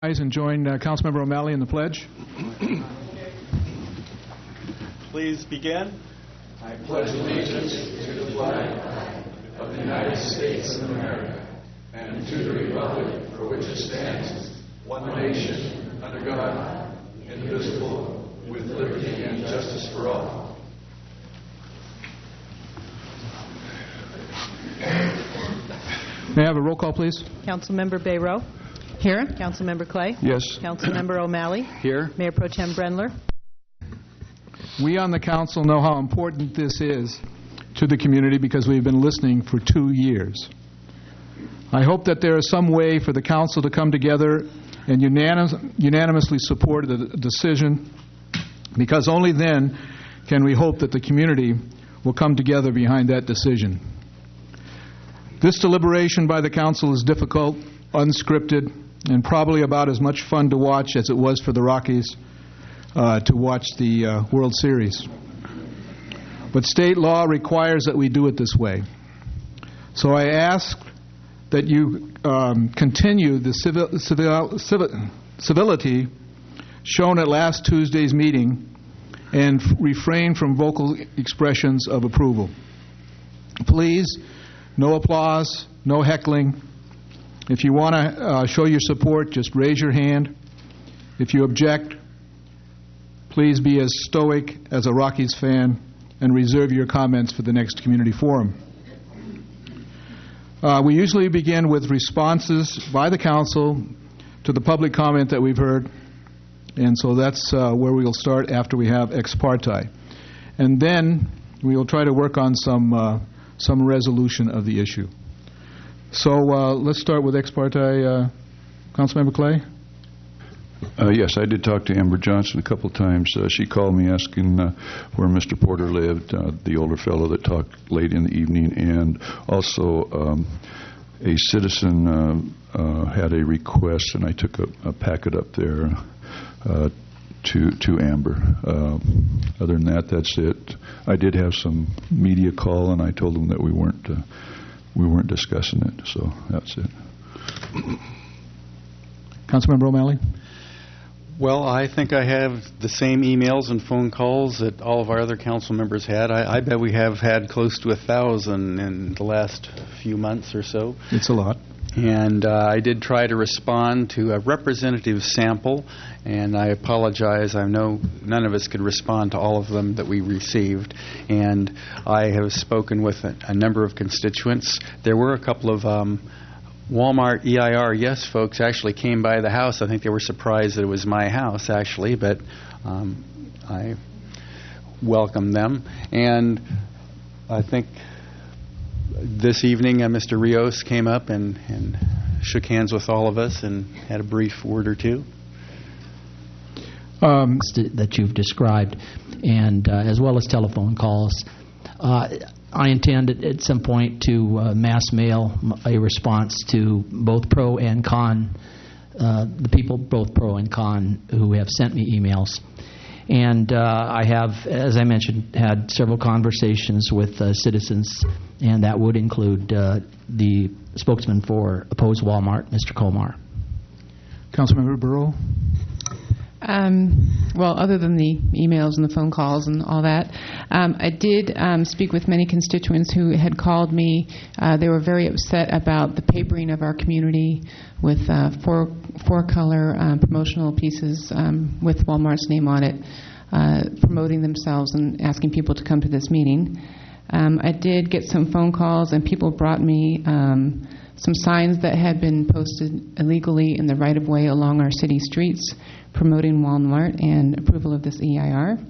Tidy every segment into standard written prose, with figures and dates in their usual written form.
And join Councilmember O'Malley in the pledge. Please begin. I pledge allegiance to the flag of the United States of America and to the republic for which it stands, one nation, under God, indivisible, with liberty and justice for all. May I have a roll call, please? Councilmember Bayrow. Here. Councilmember Clay. Yes. Councilmember O'Malley. Here. Mayor Pro Tem Brendler. We on the council know how important this is to the community because we've been listening for 2 years. I hope that there is some way for the council to come together and unanimously support the decision, because only then can we hope that the community will come together behind that decision. This deliberation by the council is difficult, unscripted, and probably about as much fun to watch as it was for the Rockies to watch the World Series. But state law requires that we do it this way. So I ask that you continue the civility shown at last Tuesday's meeting and refrain from vocal expressions of approval. Please, no applause, no heckling. If you want to show your support, just raise your hand. If you object, please be as stoic as a Rockies fan and reserve your comments for the next community forum. We usually begin with responses by the council to the public comment that we've heard, and so that's where we'll start after we have ex parte. And then we will try to work on some resolution of the issue. So let's start with ex parte. Councilmember Clay? Yes, I did talk to Amber Johnson a couple times. She called me asking where Mr. Porter lived, the older fellow that talked late in the evening, and also a citizen had a request, and I took a packet up there to Amber. Other than that, that's it. I did have some media call, and I told them that we weren't discussing it, so that's it. Councilmember O'Malley? Well, I think I have the same emails and phone calls that all of our other council members had. I bet we have had close to 1,000 in the last few months or so. It's a lot. And I did try to respond to a representative sample, and I apologize. I know none of us could respond to all of them that we received. And I have spoken with a number of constituents. There were a couple of Walmart EIR yes folks actually came by the house. I think they were surprised that it was my house, actually, but I welcomed them. And I think this evening Mr. Rios came up and shook hands with all of us and had a brief word or two. That you've described, and as well as telephone calls. I intend at some point to mass mail a response to both pro and con, the people both pro and con who have sent me emails. And I have, as I mentioned, had several conversations with citizens, and that would include the spokesman for Oppose Walmart, Mr. Komar. Councilmember Burrow? Well, other than the emails and the phone calls and all that, I did speak with many constituents who had called me. They were very upset about the papering of our community with four-color promotional pieces with Walmart's name on it, promoting themselves and asking people to come to this meeting. I did get some phone calls, and people brought me some signs that had been posted illegally in the right-of-way along our city streets, promoting Walmart and approval of this EIR.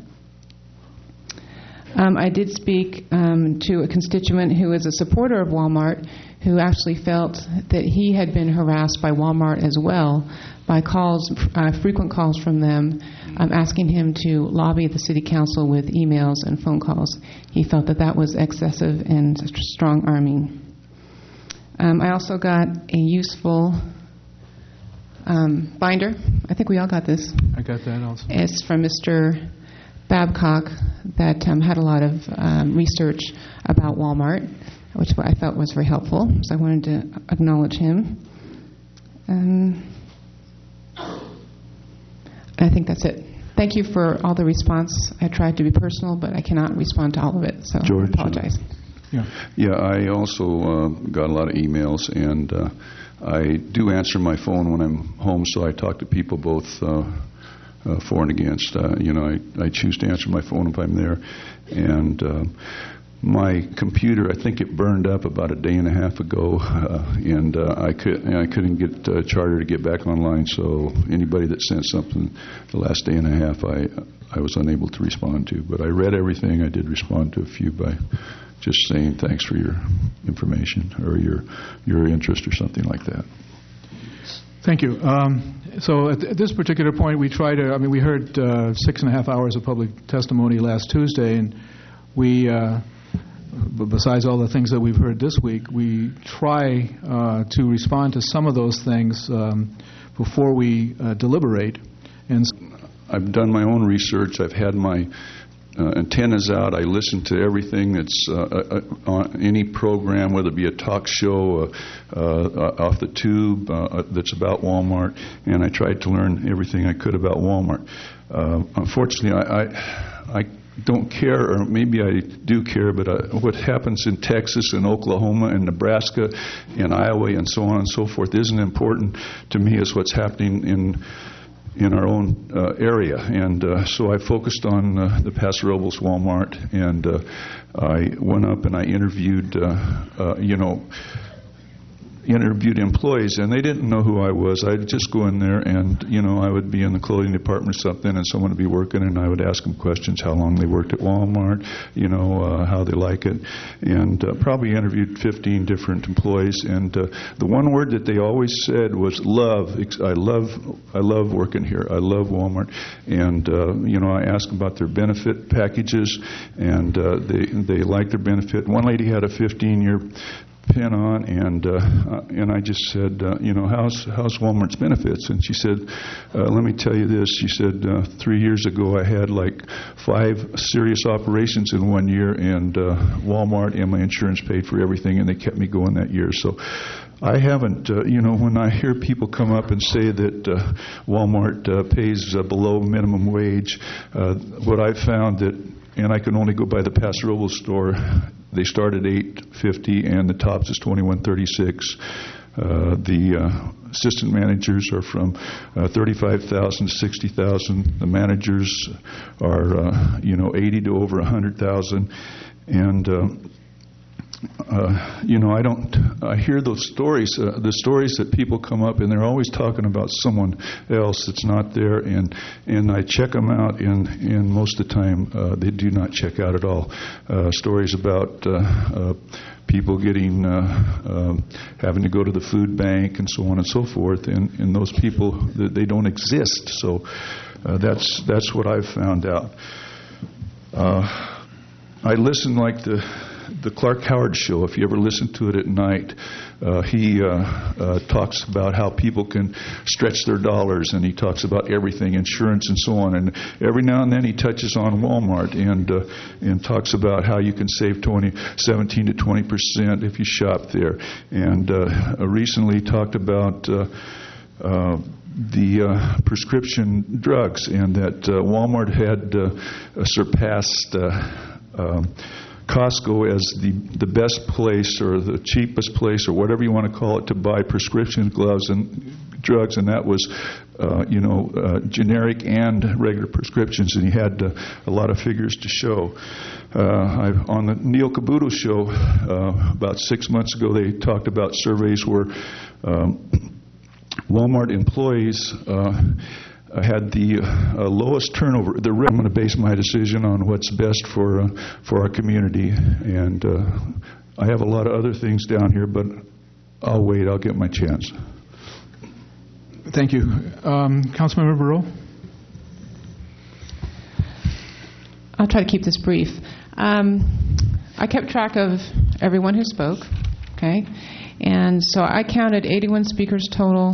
I did speak to a constituent who is a supporter of Walmart, who actually felt that he had been harassed by Walmart as well by calls, frequent calls from them, asking him to lobby the city council with emails and phone calls. He felt that that was excessive and strong arming. I also got a useful binder. I think we all got this. I got that also. It's from Mr. Babcock that had a lot of research about Walmart, which I felt was very helpful, so I wanted to acknowledge him. I think that's it. Thank you for all the response. I tried to be personal, but I cannot respond to all of it, so George, I apologize. Yeah, I also got a lot of emails, and I do answer my phone when I'm home, so I talk to people both for and against. I choose to answer my phone if I'm there. And my computer, I think it burned up about a day and a half ago, and I couldn't get Charter to get back online, so anybody that sent something the last day and a half, I was unable to respond to. But I read everything. I did respond to a few by just saying thanks for your information or your interest or something like that. Thank you. So at this particular point, we heard 6.5 hours of public testimony last Tuesday, and we, besides all the things that we've heard this week, we try to respond to some of those things before we deliberate. And I've done my own research. I've had my antennas out. I listen to everything that's on any program, whether it be a talk show off the tube that's about Walmart, and I tried to learn everything I could about Walmart. Unfortunately, I don't care, or maybe I do care, but what happens in Texas and Oklahoma and Nebraska and Iowa and so on and so forth isn't important to me as what's happening in our own area. And so I focused on the Paso Robles Walmart, and I went up and I interviewed employees, and they didn't know who I was. I'd just go in there, and I would be in the clothing department or something, and someone would be working, and I would ask them questions: how long they worked at Walmart, how they like it, and probably interviewed 15 different employees. And the one word that they always said was love. I love working here. I love Walmart. And I asked them about their benefit packages, and they liked their benefit. One lady had a 15-year pin on, and I just said, how's Walmart's benefits? And she said, let me tell you this. She said, 3 years ago I had like 5 serious operations in 1 year, and Walmart and my insurance paid for everything, and they kept me going that year. So I haven't, when I hear people come up and say that Walmart pays below minimum wage, what I've found that, and I can only go by the Paso Robles store, they start at $8.50, and the tops is $21.36. The assistant managers are from $35,000 to $60,000. The managers are, 80 to over 100,000, and I hear those stories, the stories that people come up, and they're always talking about someone else that's not there, and I check them out, and most of the time they do not check out at all. Stories about people getting, having to go to the food bank and so on and so forth, and those people, they don't exist. So that's what I've found out. I listen like the Clark Howard show. If you ever listen to it at night, he talks about how people can stretch their dollars, and he talks about everything, insurance and so on. And every now and then he touches on Walmart and talks about how you can save 17 to 20% if you shop there. And recently talked about the prescription drugs, and that Walmart had surpassed Costco as the best place or the cheapest place or whatever you want to call it to buy prescription gloves and drugs, and that was generic and regular prescriptions, and he had a lot of figures to show. On the Neil Cabuto show about 6 months ago, they talked about surveys where Walmart employees had the lowest turnover. I'm going to base my decision on what's best for our community, and I have a lot of other things down here, but I'll wait. I'll get my chance. Thank you. Councilmember Burrow? I'll try to keep this brief. I kept track of everyone who spoke, okay? And so I counted 81 speakers total.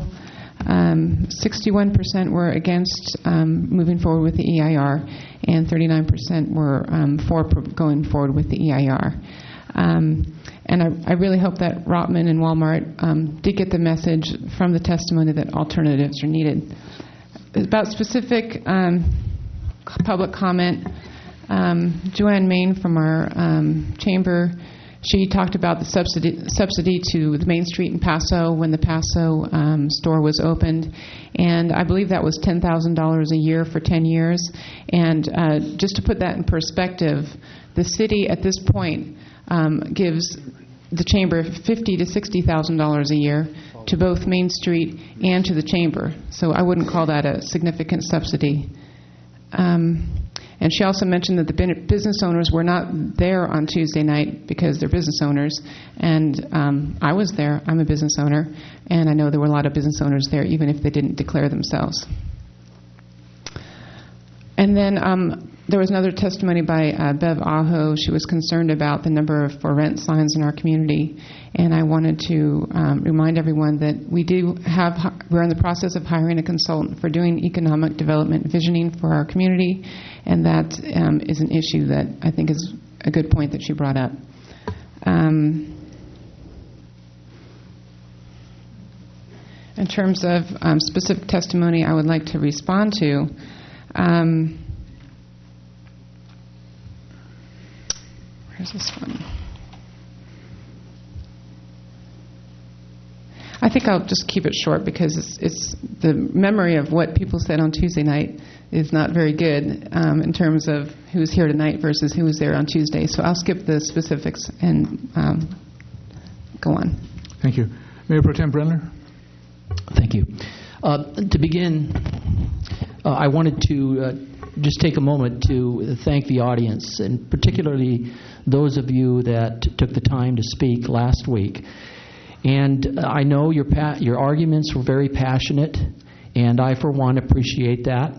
61% were against moving forward with the EIR, and 39% were for going forward with the EIR. And I really hope that Rotman and Walmart did get the message from the testimony that alternatives are needed. about specific public comment, Joanne Main from our chamber, she talked about the subsidy to the Main Street in Paso when the Paso store was opened, and I believe that was $10,000 a year for 10 years. And just to put that in perspective, the city at this point gives the chamber $50,000 to $60,000 a year to both Main Street and to the chamber. So I wouldn't call that a significant subsidy. And she also mentioned that the business owners were not there on Tuesday night because they're business owners. And I was there. I'm a business owner. And I know there were a lot of business owners there, even if they didn't declare themselves. And then there was another testimony by Bev Aho. She was concerned about the number of for rent signs in our community. And I wanted to remind everyone that we're in the process of hiring a consultant for doing economic development visioning for our community. And that is an issue that I think is a good point that she brought up. In terms of specific testimony I would like to respond to, where's this one? I think I'll just keep it short because it's the memory of what people said on Tuesday night is not very good in terms of who's here tonight versus who was there on Tuesday. So I'll skip the specifics and go on. Thank you. Mayor Pro Tem Brendler? Thank you. To begin, I wanted to just take a moment to thank the audience, and particularly those of you that took the time to speak last week. And I know your arguments were very passionate, and I, for one, appreciate that.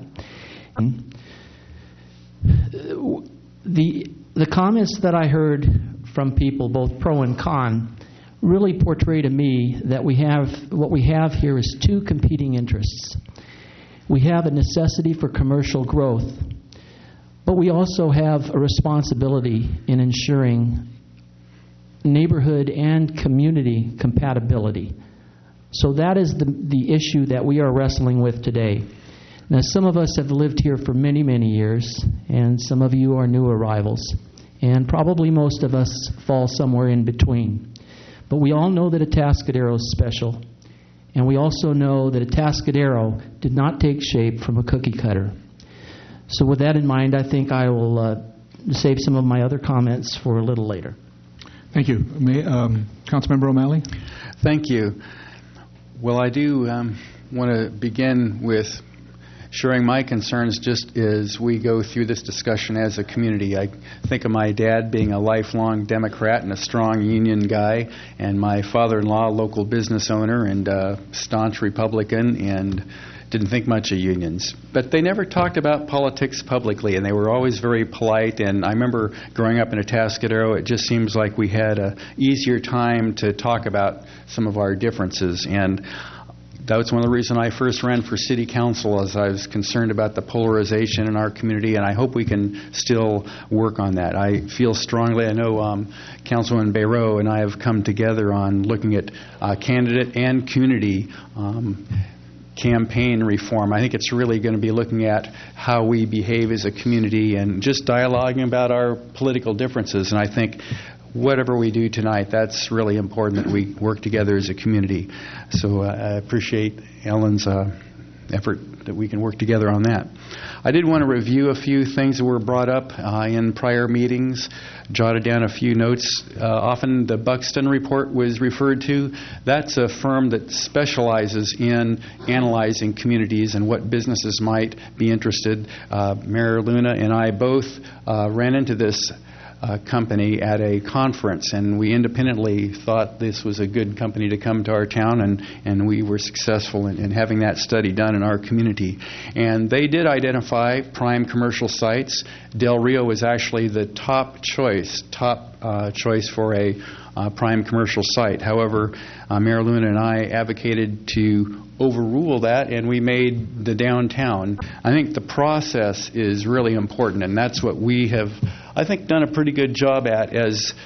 The comments that I heard from people, both pro and con, really portray to me that what we have here is two competing interests. We have a necessity for commercial growth, but we also have a responsibility in ensuring neighborhood and community compatibility. So that is the issue that we are wrestling with today. Now, some of us have lived here for many, many years, and some of you are new arrivals, and probably most of us fall somewhere in between. But we all know that Atascadero is special, and we also know that Atascadero did not take shape from a cookie cutter. So with that in mind, I think I will save some of my other comments for a little later. Thank you. Councilmember O'Malley? Thank you. Well, I do want to begin with sharing my concerns just as we go through this discussion as a community. I think of my dad being a lifelong Democrat and a strong union guy, and my father-in-law, a local business owner and a staunch Republican, and didn't think much of unions. But they never talked about politics publicly, and they were always very polite. And I remember growing up in Atascadero, it just seems like we had an easier time to talk about some of our differences. And that was one of the reasons I first ran for city council, as I was concerned about the polarization in our community, and I hope we can still work on that. I feel strongly, I know Councilwoman Bayroux and I have come together on looking at candidate and community campaign reform. I think it's really going to be looking at how we behave as a community and just dialoguing about our political differences. And I think whatever we do tonight, that's really important that we work together as a community. So I appreciate Ellen's effort that we can work together on that. I did want to review a few things that were brought up in prior meetings, jotted down a few notes. Often the Buxton report was referred to. That's a firm that specializes in analyzing communities and what businesses might be interested. Mayor Luna and I both ran into this company at a conference, and we independently thought this was a good company to come to our town, and we were successful in having that study done in our community. And they did identify prime commercial sites. Del Rio was actually the top choice for a prime commercial site. However, Mayor Luna and I advocated to overrule that, and we made the downtown. I think the process is really important, and that's what we have, I think, done a pretty good job at as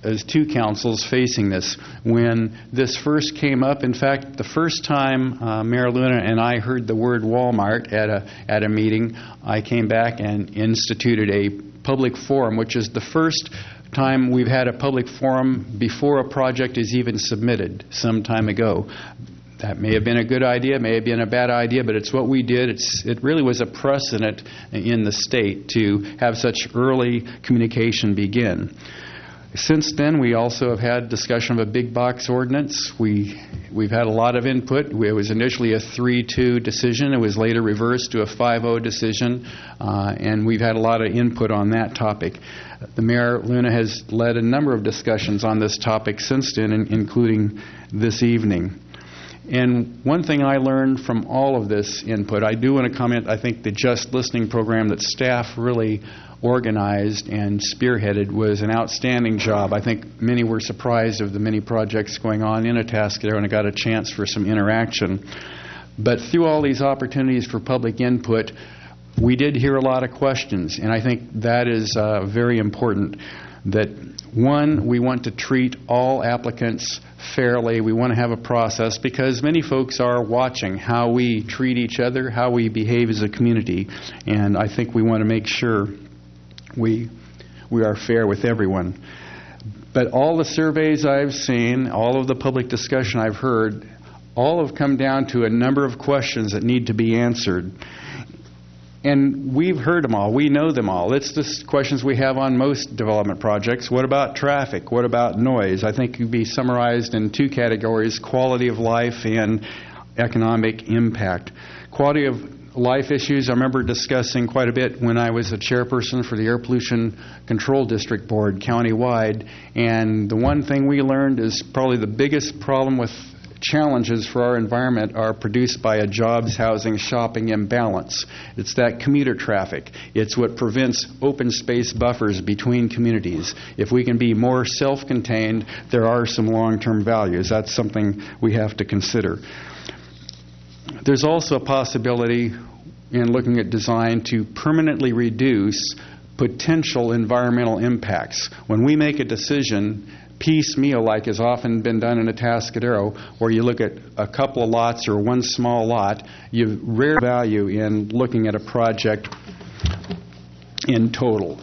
as two councils facing this. When this first came up, in fact, the first time Mayor Luna and I heard the word Walmart at a meeting, I came back and instituted a public forum, which is the first time we've had a public forum before a project is even submitted some time ago. That may have been a good idea, may have been a bad idea, but it's what we did. It really was a precedent in the state to have such early communication begin. Since then, we also have had discussion of a big box ordinance. We've had a lot of input. It was initially a 3-2 decision. It was later reversed to a 5-0 decision, and we've had a lot of input on that topic. The Mayor Luna has led a number of discussions on this topic since then, including this evening. And one thing I learned from all of this input, I do want to comment, I think the Just Listening program that staff really organized and spearheaded was an outstanding job. I think many were surprised of the many projects going on in Atascadero and got a chance for some interaction. But through all these opportunities for public input, we did hear a lot of questions, and I think that is very important. That, one, we want to treat all applicants fairly. We want to have a process because many folks are watching how we treat each other, how we behave as a community, and I think we want to make sure we are fair with everyone. But all the surveys I've seen, all of the public discussion I've heard, all have come down to a number of questions that need to be answered. And we've heard them all. We know them all. It's the questions we have on most development projects. What about traffic? What about noise? I think it could be summarized in two categories, quality of life and economic impact. Quality of life issues I remember discussing quite a bit when I was a chairperson for the Air Pollution Control District Board countywide. And the one thing we learned is probably the biggest problem with challenges for our environment are produced by a jobs, housing, shopping imbalance. It's that commuter traffic. It's what prevents open space buffers between communities. If we can be more self-contained, there are some long-term values. That's something we have to consider. There's also a possibility in looking at design to permanently reduce potential environmental impacts. When we make a decision piecemeal, like has often been done in Atascadero, where you look at a couple of lots or one small lot, you rare value in looking at a project in total.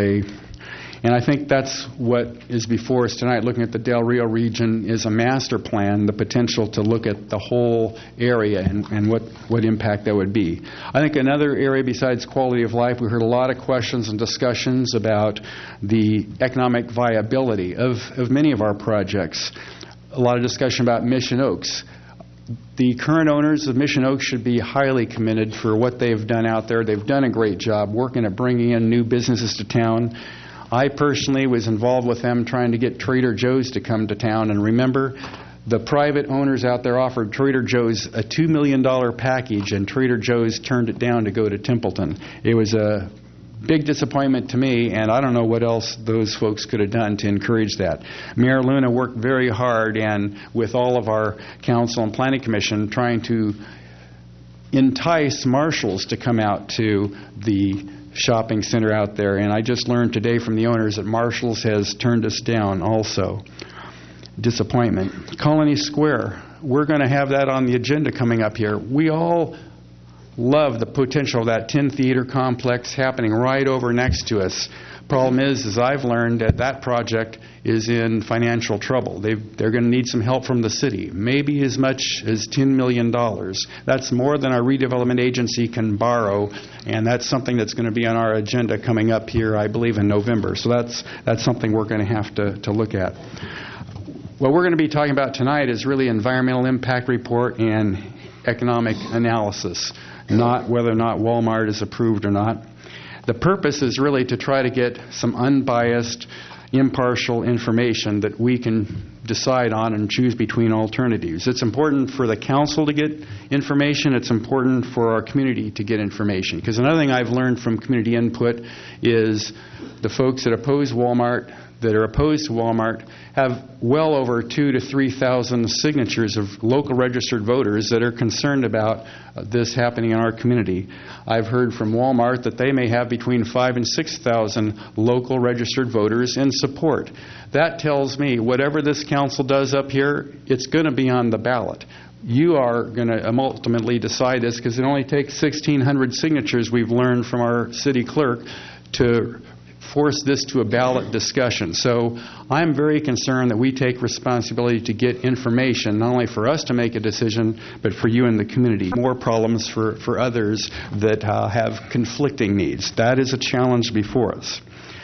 And I think that's what is before us tonight, looking at the Del Rio region is a master plan, the potential to look at the whole area and what impact that would be. I think another area besides quality of life, we heard a lot of questions and discussions about the economic viability of many of our projects. A lot of discussion about Mission Oaks. The current owners of Mission Oaks should be highly commended for what they've done out there. They've done a great job working at bringing in new businesses to town. I personally was involved with them trying to get Trader Joe's to come to town. And remember, the private owners out there offered Trader Joe's a $2 million package, and Trader Joe's turned it down to go to Templeton. It was a big disappointment to me, and I don't know what else those folks could have done to encourage that. Mayor Luna worked very hard, and with all of our council and planning commission, trying to entice Marshalls to come out to the shopping center out there, and I just learned today from the owners that Marshalls has turned us down also. Disappointment. Colony Square, we're going to have that on the agenda coming up here. We all love the potential of that 10 theater complex happening right over next to us. Problem is, as I've learned, that project is in financial trouble. They're going to need some help from the city, maybe as much as $10 million. That's more than our redevelopment agency can borrow, and that's something that's going to be on our agenda coming up here, I believe, in November. So that's something we're going to have to look at. What we're going to be talking about tonight is really environmental impact report and economic analysis, not whether or not Walmart is approved or not. The purpose is really to try to get some unbiased, impartial information that we can decide on and choose between alternatives. It's important for the council to get information. It's important for our community to get information. Because another thing I've learned from community input is the folks that oppose Walmart, that are opposed to Walmart have well over 2,000 to 3,000 signatures of local registered voters that are concerned about this happening in our community. I've heard from Walmart that they may have between 5,000 and 6,000 local registered voters in support. That tells me whatever this council does up here, it's going to be on the ballot. You are going to ultimately decide this because it only takes 1,600 signatures, we've learned from our city clerk, to force this to a ballot discussion. So I'm very concerned that we take responsibility to get information, not only for us to make a decision, but for you and the community. More problems for others that have conflicting needs. That is a challenge before us.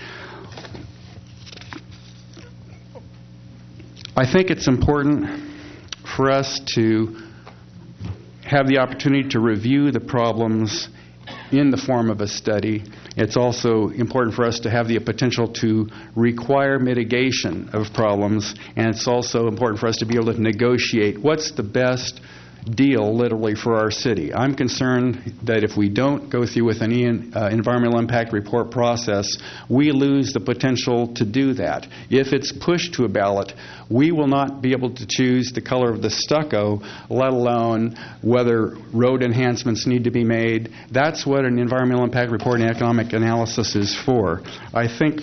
I think it's important for us to have the opportunity to review the problems in the form of a study. It's also important for us to have the potential to require mitigation of problems, and it's also important for us to be able to negotiate what's the best deal, literally, for our city. I'm concerned that if we don't go through with an environmental impact report process, we lose the potential to do that. If it's pushed to a ballot, we will not be able to choose the color of the stucco, let alone whether road enhancements need to be made. That's what an environmental impact report and economic analysis is for. I think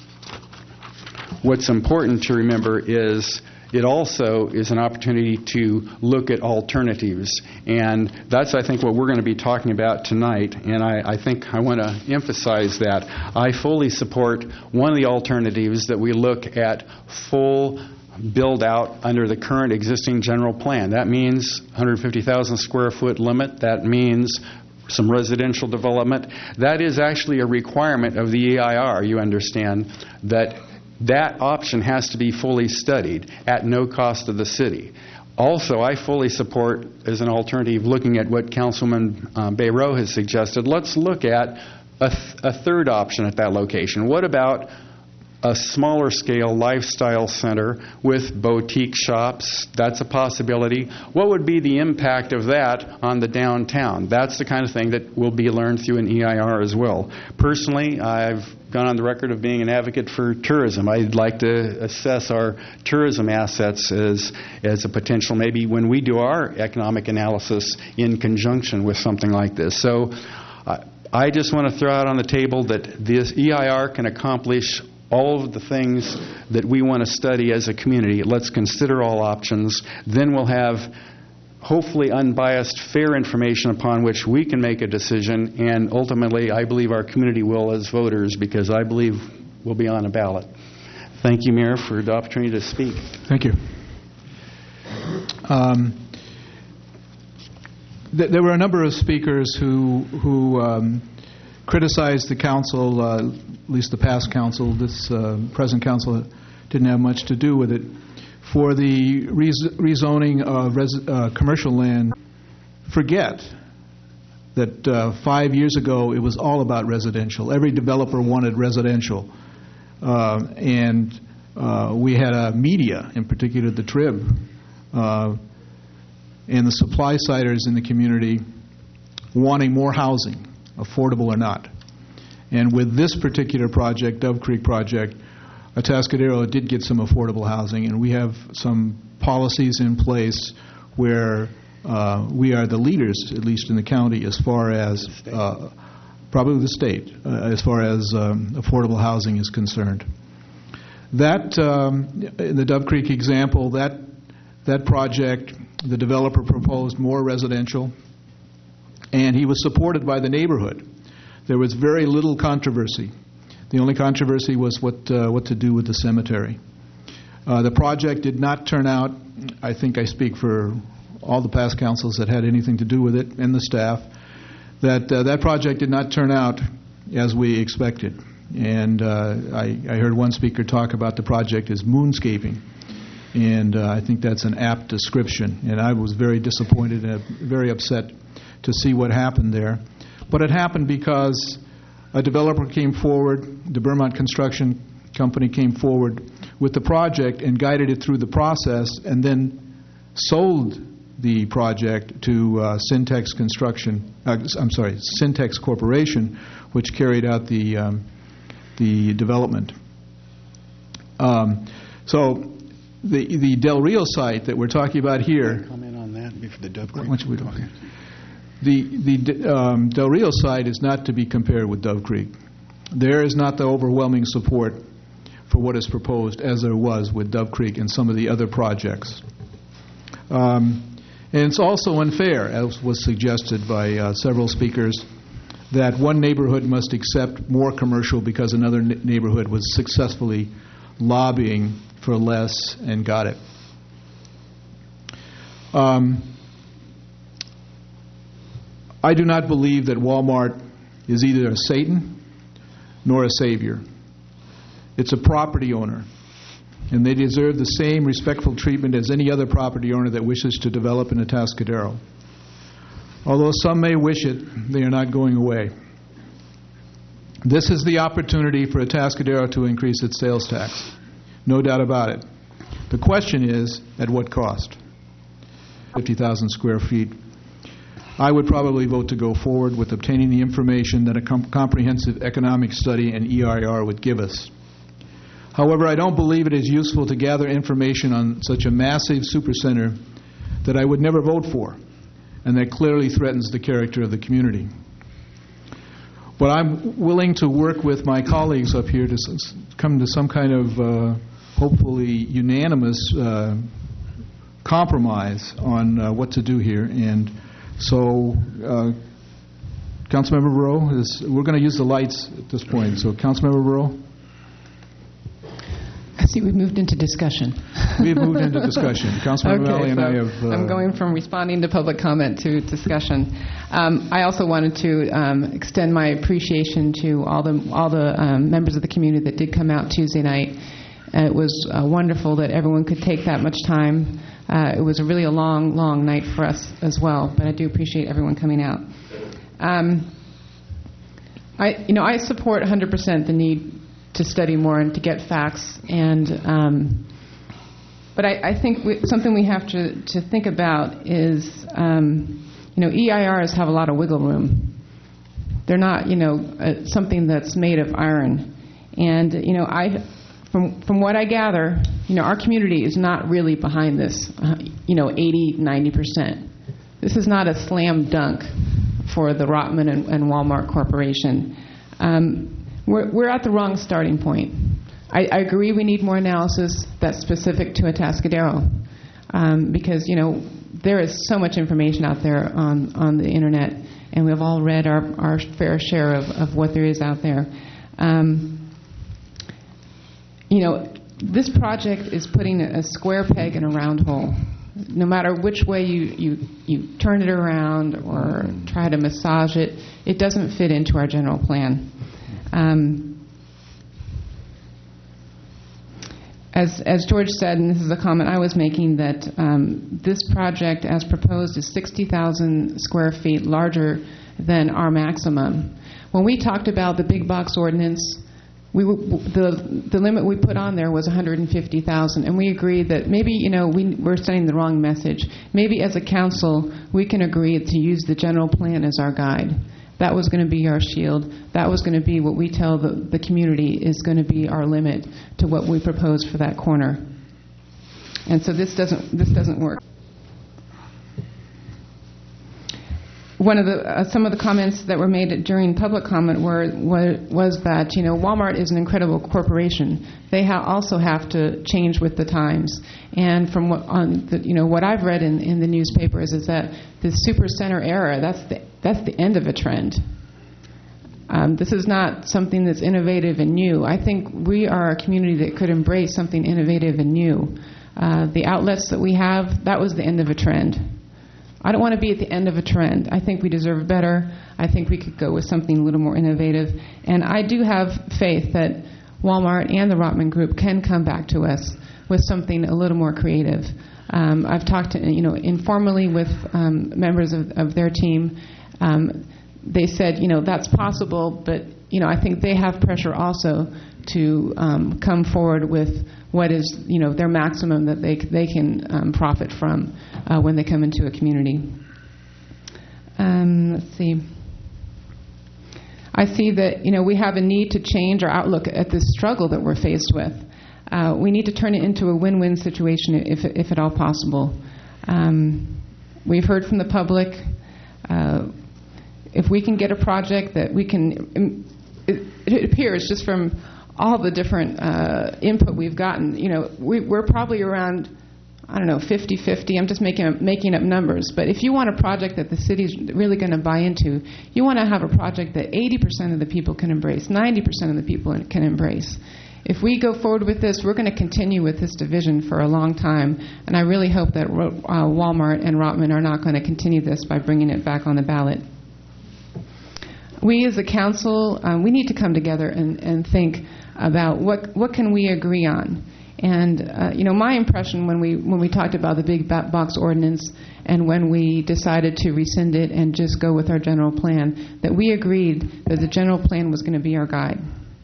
what's important to remember is it also is an opportunity to look at alternatives. And that's, I think, what we're going to be talking about tonight. And I think I want to emphasize that. I fully support one of the alternatives that we look at full build-out under the current existing general plan. That means 150,000 square foot limit. That means some residential development. That is actually a requirement of the EIR, you understand, that option has to be fully studied at no cost to the city. Also, I fully support, as an alternative, looking at what Councilman Bayroux has suggested. Let's look at a third option at that location. What about a smaller scale lifestyle center with boutique shops? That's a possibility. What would be the impact of that on the downtown? That's the kind of thing that will be learned through an EIR as well. Personally, I've gone on the record of being an advocate for tourism. I'd like to assess our tourism assets as a potential, maybe when we do our economic analysis in conjunction with something like this. So I just want to throw out on the table that this EIR can accomplish all of the things that we want to study as a community. Let's consider all options. Then we'll have hopefully unbiased, fair information upon which we can make a decision, and ultimately I believe our community will as voters, because I believe we'll be on a ballot. Thank you, Mayor, for the opportunity to speak. Thank you. There were a number of speakers who criticized the council, at least the past council. This present council didn't have much to do with it, for the rezoning of commercial land. Forget that 5 years ago it was all about residential. Every developer wanted residential. And we had a media, in particular the Trib, and the supply-siders in the community wanting more housing, affordable or not. And with this particular project, Dove Creek project, Atascadero did get some affordable housing, and we have some policies in place where we are the leaders, at least in the county, as far as probably the state, as far as affordable housing is concerned. That, in the Dove Creek example, that project, the developer proposed more residential, and he was supported by the neighborhood. There was very little controversy. The only controversy was what to do with the cemetery. The project did not turn out, I think I speak for all the past councils that had anything to do with it and the staff, that project did not turn out as we expected. And I heard one speaker talk about the project as moonscaping. And I think that's an apt description. And I was very disappointed and very upset to see what happened there. But it happened because a developer came forward, the Vermont Construction Company came forward with the project and guided it through the process, and then sold the project to Syntex Syntex Corporation, which carried out the development. So the Del Rio site that we're talking about here, Comment on that before the Dove Creek. what should we do? The Del Rio site is not to be compared with Dove Creek. There is not the overwhelming support for what is proposed as there was with Dove Creek and some of the other projects. And it's also unfair, as was suggested by several speakers, that one neighborhood must accept more commercial because another neighborhood was successfully lobbying for less and got it. I do not believe that Walmart is either a Satan nor a savior. It's a property owner, and they deserve the same respectful treatment as any other property owner that wishes to develop in Atascadero. Although some may wish it, they are not going away. This is the opportunity for Atascadero to increase its sales tax. No doubt about it. The question is, at what cost? 50,000 square feet. I would probably vote to go forward with obtaining the information that a comprehensive economic study and EIR would give us. However, I don't believe it is useful to gather information on such a massive supercenter that I would never vote for, and that clearly threatens the character of the community. But I'm willing to work with my colleagues up here to come to some kind of hopefully unanimous compromise on what to do here. And so, Councilmember Burrow, we're going to use the lights at this point. So, Councilmember Burrow? I see we've moved into discussion. We've moved into discussion. Councilmember Malley and I have... I'm going from responding to public comment to discussion. I also wanted to extend my appreciation to all the members of the community that did come out Tuesday night. It was wonderful that everyone could take that much time. It was really a long, long night for us as well, but I do appreciate everyone coming out. I support 100% the need to study more and to get facts, but I think something we have to think about is, EIRs have a lot of wiggle room. They're not, something that's made of iron, and From what I gather, our community is not really behind this, 80, 90%. This is not a slam dunk for the Rotman and Walmart Corporation. We're at the wrong starting point. I agree we need more analysis that's specific to Atascadero, because, there is so much information out there on the Internet, and we've all read our fair share of what there is out there. This project is putting a square peg in a round hole. No matter which way you turn it around or try to massage it, it doesn't fit into our general plan. As George said, and this is a comment I was making, that this project, as proposed, is 60,000 square feet larger than our maximum. When we talked about the big box ordinance, the limit we put on there was 150,000, and we agreed that maybe we're sending the wrong message. Maybe as a council we can agree to use the general plan as our guide. That was going to be our shield. That was going to be what we tell the community is going to be our limit to what we propose for that corner. And so this doesn't work. Some of the comments that were made during public comment was that Walmart is an incredible corporation. They also have to change with the times. And from what I've read in the newspapers is that the supercenter era, that's the end of a trend. This is not something that's innovative and new. I think we are a community that could embrace something innovative and new. The outlets that we have, that was the end of a trend. I don't want to be at the end of a trend. I think we deserve better. I think we could go with something a little more innovative. And I do have faith that Walmart and the Rotman Group can come back to us with something a little more creative. I've talked informally with members of their team. They said, that's possible, but, I think they have pressure also to come forward with what is, their maximum that they can profit from when they come into a community. Let's see. I see that, we have a need to change our outlook at this struggle that we're faced with. we need to turn it into a win-win situation if at all possible. We've heard from the public. If we can get a project that we can, it appears just from all the different input we've gotten, we're probably around, 50-50. I'm just making up numbers. But if you want a project that the city's really going to buy into, you want to have a project that 80% of the people can embrace, 90% of the people can embrace. If we go forward with this, we're going to continue with this division for a long time, and I really hope that Walmart and Rotman are not going to continue this by bringing it back on the ballot. We as a council, we need to come together and think about what can we agree on. And my impression when we talked about the big box ordinance and when we decided to rescind it and just go with our general plan, that we agreed that the general plan was going to be our guide.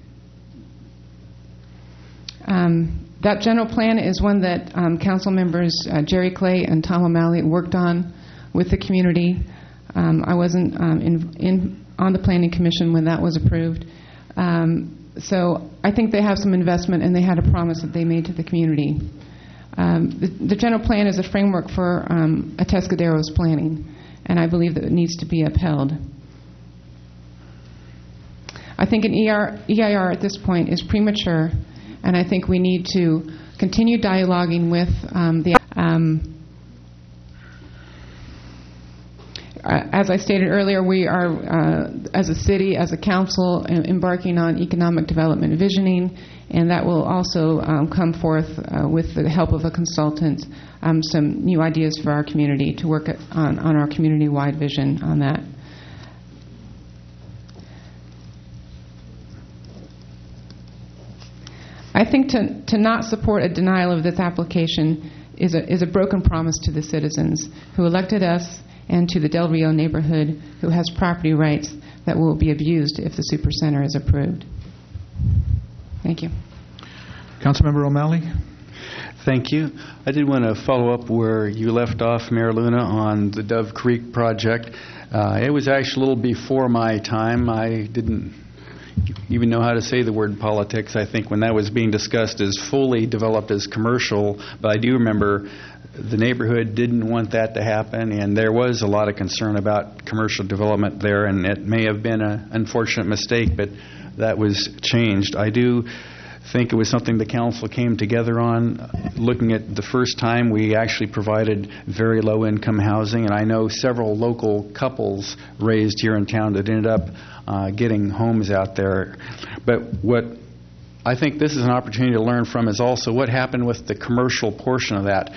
That general plan is one that council members Jerry Clay and Tom O'Malley worked on with the community. I wasn't on the Planning Commission when that was approved. So I think they have some investment, and they had a promise that they made to the community. The general plan is a framework for Atascadero's planning, and I believe that it needs to be upheld. I think an EIR at this point is premature, and I think we need to continue dialoguing with as I stated earlier, we are, as a city, as a council, embarking on economic development visioning, and that will also come forth with the help of a consultant, some new ideas for our community to work on our community-wide vision on that. I think to not support a denial of this application is a broken promise to the citizens who elected us and to the Del Rio neighborhood who has property rights that will be abused if the Supercenter is approved. Thank you. Councilmember O'Malley? Thank you. I did want to follow up where you left off, Mayor Luna, on the Dove Creek project. It was actually a little before my time. I didn't even know how to say the word politics. I think when that was being discussed as fully developed as commercial, but I do remember the neighborhood didn't want that to happen, and there was a lot of concern about commercial development there, and it may have been an unfortunate mistake, but that was changed. I do think it was something the council came together on. Looking at the first time, we actually provided very low-income housing, and I know several local couples raised here in town that ended up getting homes out there. But what I think this is an opportunity to learn from is also what happened with the commercial portion of that.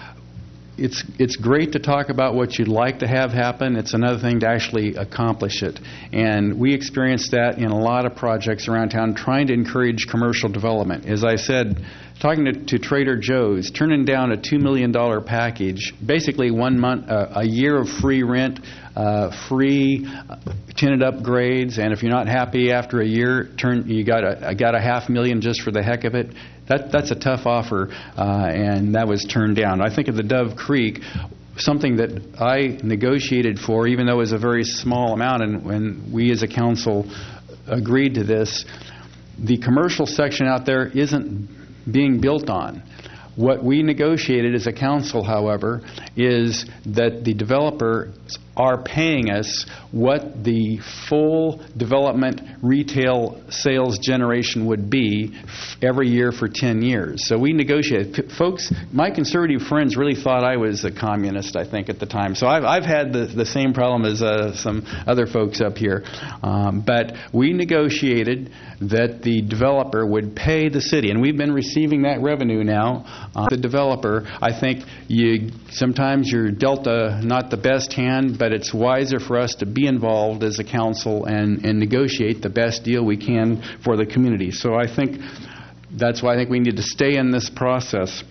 It's great to talk about what you'd like to have happen. It's another thing to actually accomplish it. And we experienced that in a lot of projects around town, trying to encourage commercial development. As I said, talking to Trader Joe's, turning down a $2 million package, basically 1 month, a year of free rent, free tenant upgrades, and if you're not happy after a year, you got a $500,000 just for the heck of it. That's a tough offer, and that was turned down. I think of the Dove Creek, something that I negotiated for, even though it was a very small amount, and when we as a council agreed to this, the commercial section out there isn't being built on. What we negotiated as a council, however, is that the developers are paying us what the full development retail sales generation would be every year for 10 years. So we negotiated. Folks, my conservative friends really thought I was a communist, I think, at the time. So I've had the same problem as some other folks up here. But we negotiated that the developer would pay the city, and we've been receiving that revenue now. The developer, I think sometimes you're dealt not the best hand, but it's wiser for us to be involved as a council and negotiate the best deal we can for the community. So I think that's why I think we need to stay in this process.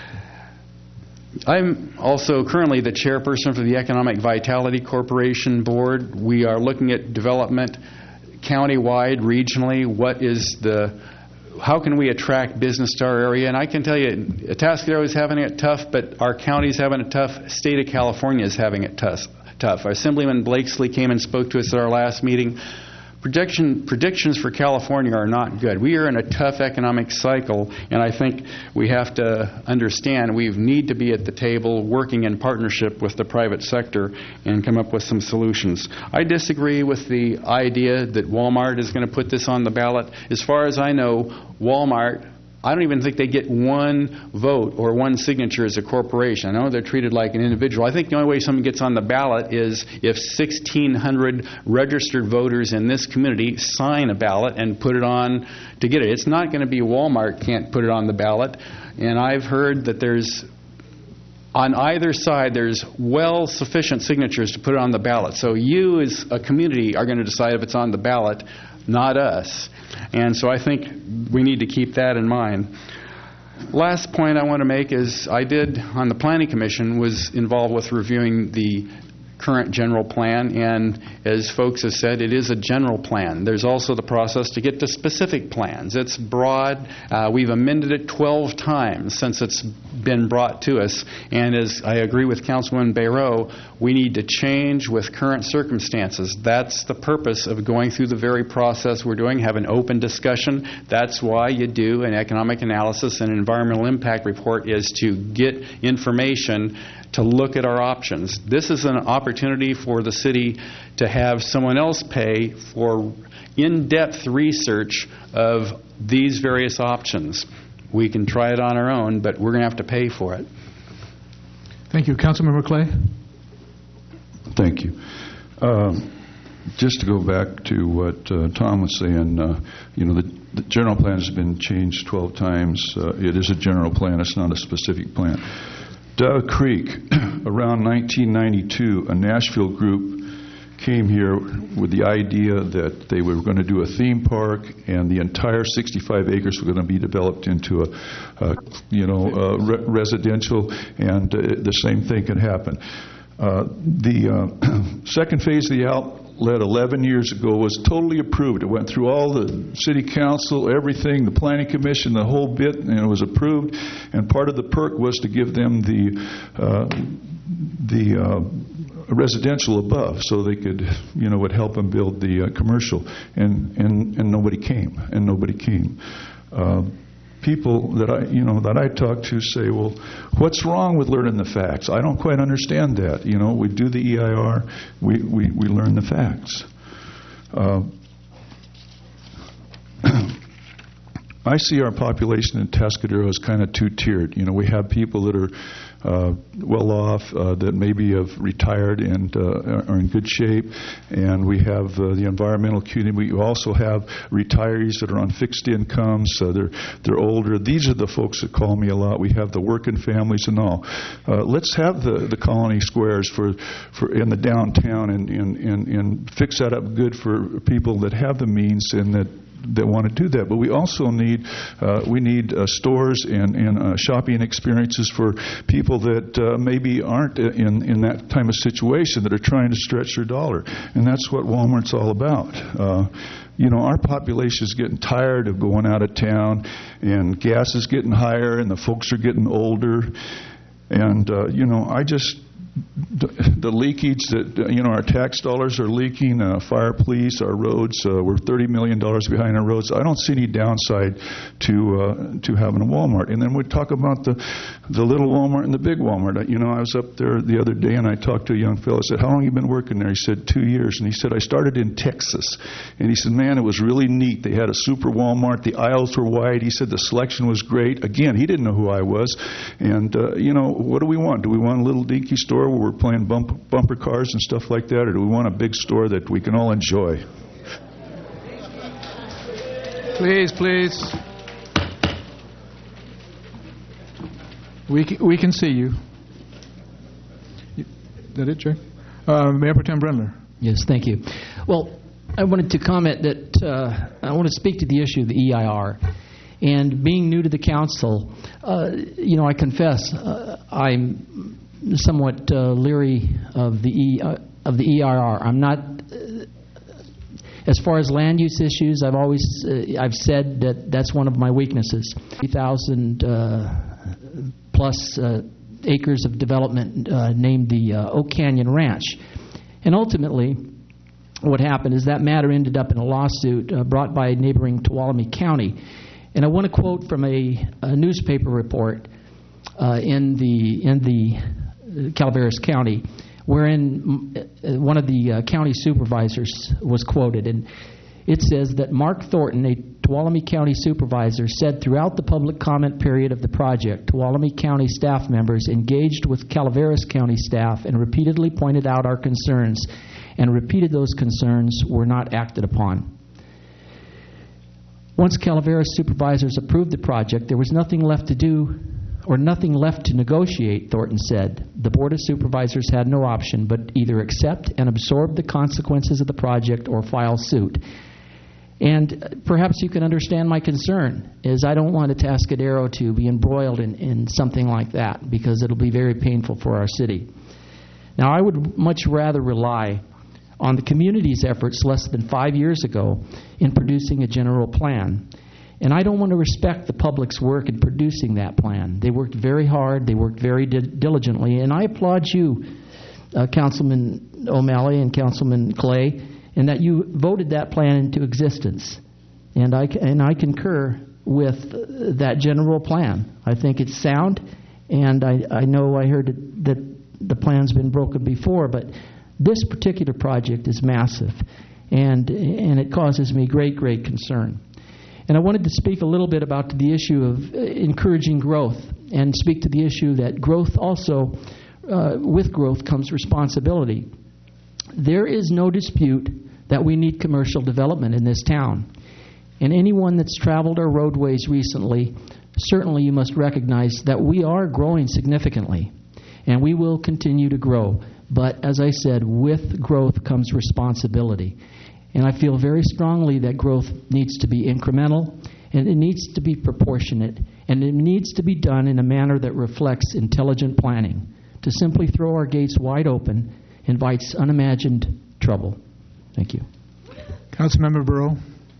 I'm also currently the chairperson for the Economic Vitality Corporation Board. We are looking at development countywide, regionally. How can we attract business to our area? And I can tell you, Atascadero is having it tough, but our county's having it tough. State of California is having it tough. Our Assemblyman Blakesley came and spoke to us at our last meeting. predictions for California are not good. We are in a tough economic cycle, and I think we have to understand we need to be at the table working in partnership with the private sector and come up with some solutions. I disagree with the idea that Walmart is going to put this on the ballot. As far as I know, Walmart, I don't even think they get one vote or one signature as a corporation. I know they're treated like an individual. I think the only way someone gets on the ballot is if 1,600 registered voters in this community sign a ballot and put it on to get it. It's not going to be Walmart can't put it on the ballot. And I've heard that on either side, there's sufficient signatures to put it on the ballot. So you as a community are going to decide if it's on the ballot, not us. And so I think we need to keep that in mind. Last point I want to make is I did, on the Planning Commission, was involved with reviewing the current general plan, and as folks have said, it is a general plan. There's also the process to get to specific plans. It's broad. We've amended it 12 times since it's been brought to us, and as I agree with Councilwoman Bayreau, we need to change with current circumstances. That's the purpose of going through the very process we're doing, have an open discussion. That's why you do an economic analysis and environmental impact report, is to get information to look at our options. This is an opportunity for the city to have someone else pay for in-depth research of these various options. We can try it on our own, but we're going to have to pay for it. Thank you. Councilmember Clay? Thank you. Just to go back to what Tom was saying, the general plan has been changed 12 times. It is a general plan. It's not a specific plan. Dove Creek, around 1992, a Nashville group came here with the idea that they were going to do a theme park, and the entire 65 acres were going to be developed into residential, and the same thing could happen. The second phase of the outlet 11 years ago was totally approved. It went through all the city council, everything, the planning commission, the whole bit, and it was approved. And part of the perk was to give them the residential above, so they could, would help them build the commercial. And nobody came. People that I talk to say, well, what's wrong with learning the facts? I don't quite understand that. We do the EIR, we learn the facts. I see our population in Tuscadero as kind of two-tiered. We have people that are well off, that maybe have retired and are in good shape, and we have the environmental community. We also have retirees that are on fixed incomes. They're older. These are the folks that call me a lot. We have the working families and all. Let's have the colony squares for in the downtown and fix that up good for people that have the means and that want to do that. But we also need stores and shopping experiences for people that maybe aren't in that type of situation, that are trying to stretch their dollar. And that's what Walmart's all about. Our population is getting tired of going out of town, and gas is getting higher, and the folks are getting older. And, the leakage that, our tax dollars are leaking, fire police, our roads, we're $30 million behind our roads. I don't see any downside to having a Walmart. And then we talk about the little Walmart and the big Walmart. I was up there the other day and I talked to a young fellow. I said, how long have you been working there? He said, 2 years. And he said, I started in Texas. And he said, man, it was really neat. They had a super Walmart. The aisles were wide. He said the selection was great. Again, he didn't know who I was. And, what do we want? Do we want a little dinky store where we're playing bumper cars and stuff like that, or do we want a big store that we can all enjoy? Please. We can see you. Is that it, Jay? Mayor Pro Tem Brendler. Yes, thank you. Well, I wanted to comment that I want to speak to the issue of the EIR. And being new to the council, I confess I'm somewhat leery of the EIR. I'm not, as far as land use issues, I've said that that's one of my weaknesses. 3,000 plus acres of development named the Oak Canyon Ranch. And ultimately, what happened is that matter ended up in a lawsuit brought by neighboring Tuolumne County. And I want to quote from a newspaper report in the Calaveras County, wherein one of the county supervisors was quoted. And it says that Mark Thornton, a Tuolumne County supervisor, said throughout the public comment period of the project, Tuolumne County staff members engaged with Calaveras County staff and repeatedly pointed out our concerns, and repeated those concerns were not acted upon. Once Calaveras supervisors approved the project, there was nothing left to do or nothing left to negotiate, Thornton said. The Board of Supervisors had no option but either accept and absorb the consequences of the project or file suit. And perhaps you can understand my concern, is I don't want Atascadero to be embroiled in something like that, because it'll be very painful for our city. Now, I would much rather rely on the community's efforts less than 5 years ago in producing a general plan. And I don't want to respect the public's work in producing that plan. They worked very hard. They worked very diligently. And I applaud you, Councilman O'Malley and Councilman Clay, in that you voted that plan into existence. And I concur with that general plan. I think it's sound, and I know I heard that the plan's been broken before, but this particular project is massive, and it causes me great concern. And I wanted to speak a little bit about the issue of encouraging growth, and speak to the issue that growth also, with growth comes responsibility. There is no dispute that we need commercial development in this town. And anyone that's traveled our roadways recently, certainly you must recognize that we are growing significantly, and we will continue to grow. But as I said, with growth comes responsibility. And I feel very strongly that growth needs to be incremental, and it needs to be proportionate, and it needs to be done in a manner that reflects intelligent planning. To simply throw our gates wide open invites unimagined trouble. Thank you. Councilmember Burrow.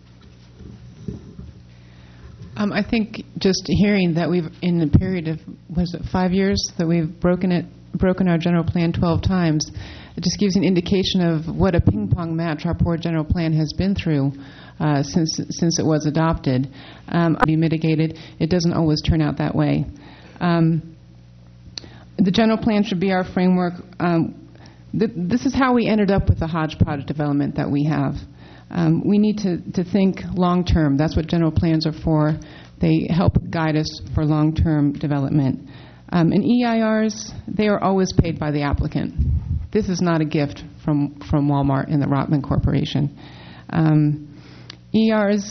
I think just hearing that we've, in the period of, 5 years, that we've broken our general plan 12 times, it just gives an indication of what a ping-pong match our poor general plan has been through since it was adopted. Be mitigated. It doesn't always turn out that way. The general plan should be our framework. This is how we ended up with the hodgepodge development that we have. We need to think long-term. That's what general plans are for. They help guide us for long-term development. And EIRs, they are always paid by the applicant. This is not a gift from Walmart and the Rotman Corporation. EIRs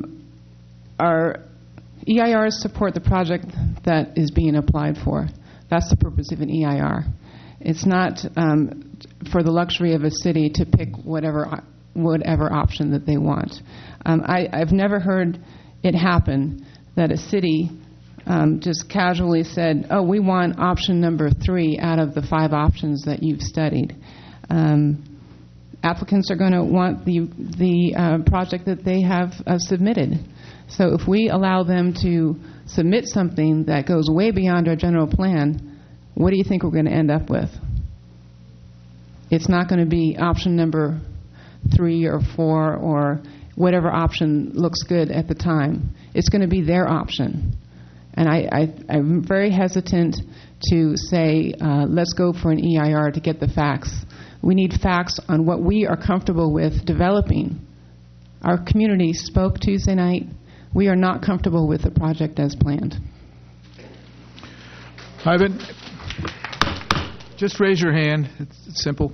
support the project that is being applied for. That's the purpose of an EIR. It's not for the luxury of a city to pick whatever option that they want. I've never heard it happen that a city just casually said, oh, we want option number 3 out of the 5 options that you've studied. Applicants are going to want the project that they have submitted. So if we allow them to submit something that goes way beyond our general plan, what do you think we're going to end up with? It's not going to be option number 3 or 4 or whatever option looks good at the time. It's going to be their option. And I'm very hesitant to say, let's go for an EIR to get the facts. We need facts on what we are comfortable with developing. Our community spoke Tuesday night. We are not comfortable with the project as planned. Ivan, just raise your hand. It's simple.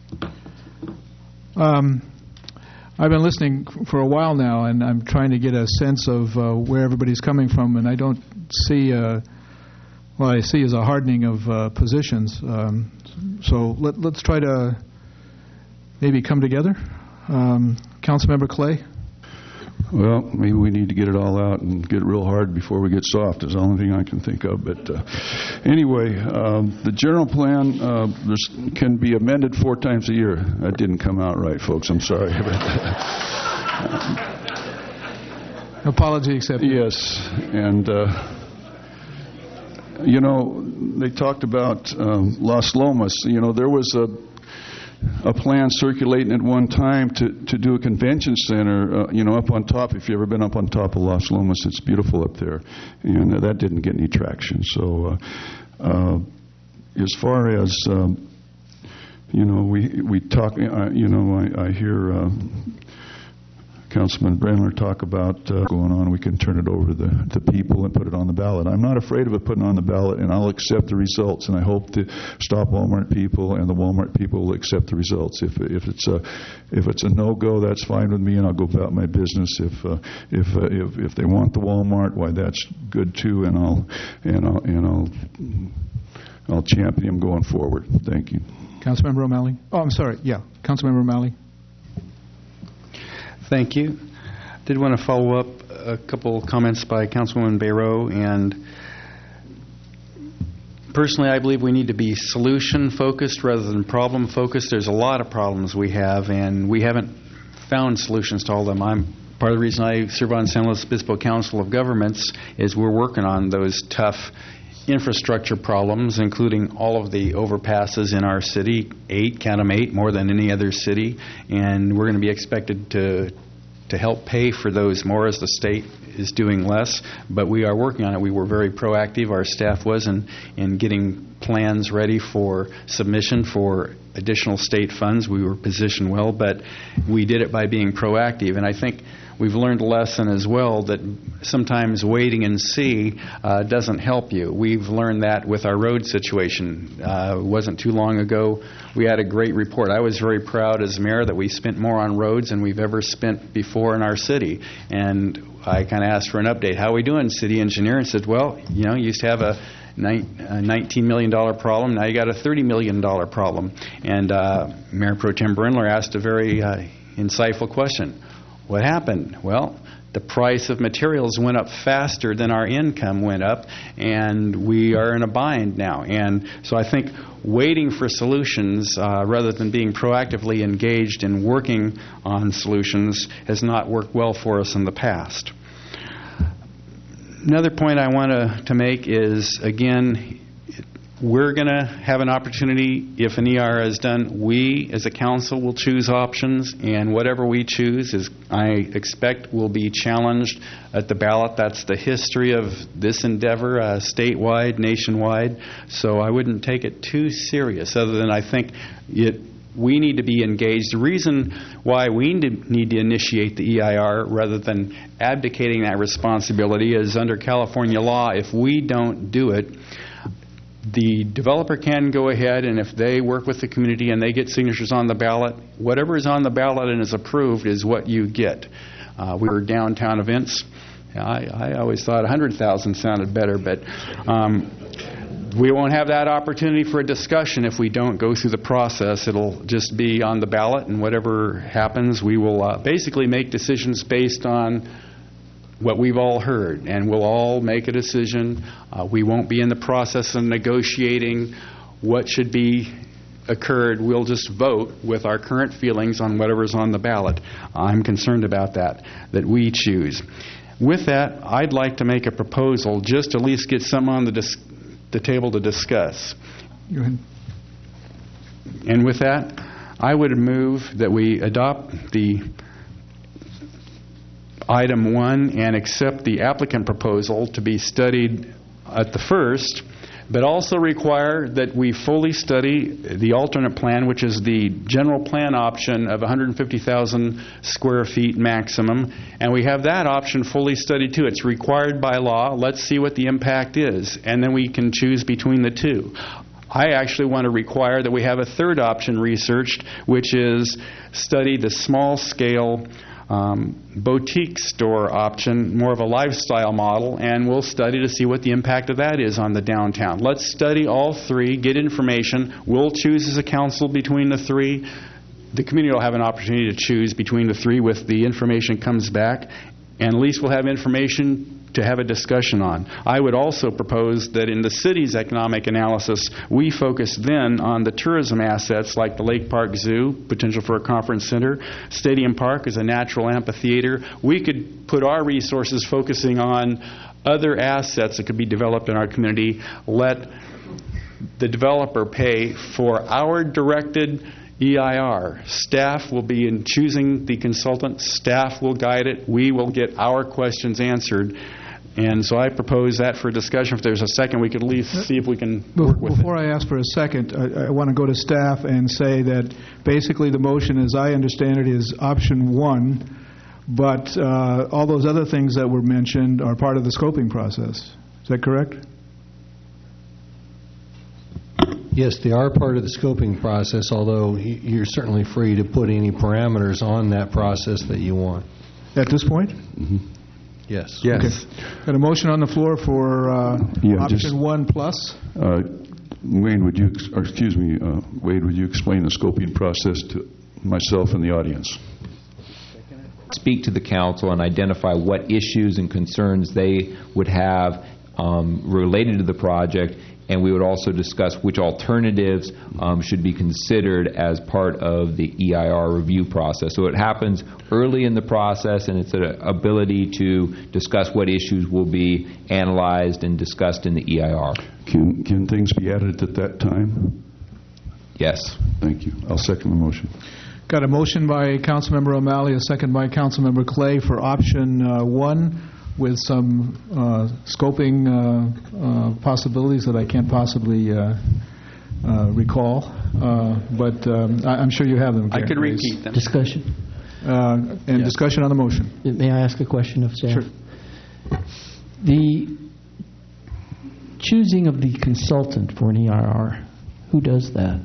I've been listening for a while now, and I'm trying to get a sense of where everybody's coming from, and I don't see, what I see is a hardening of positions. So let's try to maybe come together. Councilmember Clay? Well, maybe we need to get it all out and get real hard before we get soft is the only thing I can think of. But anyway, the general plan can be amended 4 times a year. That didn't come out right, folks. I'm sorry about that. Apology accepted. Yes. And, they talked about Las Lomas. There was a plan circulating at one time to do a convention center, up on top. If you've ever been up on top of Las Lomas, it's beautiful up there. And that didn't get any traction. So as far as, we talk, I hear Councilman Brendler talk about going on. We can turn it over to the people and put it on the ballot. I'm not afraid of it putting on the ballot, and I'll accept the results. And I hope the Stop Walmart people and the Walmart people will accept the results. If it's a no-go, that's fine with me, and I'll go about my business. If they want the Walmart, why that's good too, and I'll champion them going forward. Thank you. Councilmember O'Malley. Oh, I'm sorry. Yeah, Councilmember O'Malley. Thank you. Did want to follow up a couple comments by Councilwoman Bayrow. And personally, I believe we need to be solution-focused rather than problem-focused. There's a lot of problems we have, and we haven't found solutions to all of them. Part of the reason I serve on San Luis Obispo Council of Governments is we're working on those tough infrastructure problems, including all of the overpasses in our city, 8, count them 8, more than any other city, and we're going to be expected to help pay for those more as the state is doing less, but we are working on it. We were very proactive, our staff was, in getting plans ready for submission for additional state funds. We were positioned well, but we did it by being proactive, and I think we've learned a lesson as well that sometimes waiting and see doesn't help you. We've learned that with our road situation. It wasn't too long ago. We had a great report. I was very proud as mayor that we spent more on roads than we've ever spent before in our city. And I kind of asked for an update. How are we doing, city engineer? And said, well, you used to have a $19 million problem. Now you got a $30 million problem. And Mayor Pro Tem Brendler asked a very insightful question. What happened? Well, the price of materials went up faster than our income went up, and we are in a bind now. And so I think waiting for solutions rather than being proactively engaged in working on solutions has not worked well for us in the past. Another point I want to make is, again, we're going to have an opportunity, if an ER is done, we as a council will choose options, and whatever we choose is, I expect, will be challenged at the ballot. That's the history of this endeavor, statewide, nationwide, so I wouldn't take it too serious, other than I think we need to be engaged. The reason why we need to initiate the EIR rather than abdicating that responsibility is under California law, if we don't do it, the developer can go ahead, and if they work with the community and they get signatures on the ballot, whatever is on the ballot and is approved is what you get. We were downtown events. I always thought 100,000 sounded better, but we won't have that opportunity for a discussion if we don't go through the process. It'll just be on the ballot, and whatever happens, we will basically make decisions based on what we've all heard, and we'll all make a decision. We won't be in the process of negotiating what should be occurred. We'll just vote with our current feelings on whatever's on the ballot. I'm concerned about that we choose. With that, I'd like to make a proposal, just to at least get something on the table to discuss. Go ahead. And with that, I would move that we adopt the Item 1 and accept the applicant proposal to be studied at the first, but also require that we fully study the alternate plan, which is the general plan option of 150,000 square feet maximum, and we have that option fully studied too. It's required by law. Let's see what the impact is, and then we can choose between the two. I actually want to require that we have a third option researched, which is study the small-scale boutique store option, more of a lifestyle model, and we'll study to see what the impact of that is on the downtown. Let's study all three, get information. We'll choose as a council between the three. The community will have an opportunity to choose between the three with the information comes back, and at least we'll have information to have a discussion on. I would also propose that in the city's economic analysis, we focus then on the tourism assets like the Lake Park Zoo, potential for a conference center, Stadium Park is a natural amphitheater. We could put our resources focusing on other assets that could be developed in our community. Let the developer pay for our directed EIR. Staff will be in choosing the consultant. Staff will guide it. We will get our questions answered. And so I propose that for discussion. If there's a second, we could at least see if we can work with it. Before I ask for a second, I want to go to staff and say that basically the motion, as I understand it, is option 1, but all those other things that were mentioned are part of the scoping process. Is that correct? Yes, they are part of the scoping process, although you're certainly free to put any parameters on that process that you want. At this point? Mm-hmm. Yes. Yes. Okay. Got a motion on the floor for option 1 plus? Wade, would you explain the scoping process to myself and the audience? Speak to the council and identify what issues and concerns they would have related to the project, and we would also discuss which alternatives should be considered as part of the EIR review process. So it happens early in the process, and it's an ability to discuss what issues will be analyzed and discussed in the EIR. Can things be added at that time? Yes. Thank you. I'll second the motion. Got a motion by Councilmember O'Malley, a second by Councilmember Clay for option 1 with some scoping possibilities that I can't possibly recall, but I'm sure you have them. I could repeat them. Discussion. And discussion on the motion. May I ask a question of staff? Sure. The choosing of the consultant for an EIR, who does that?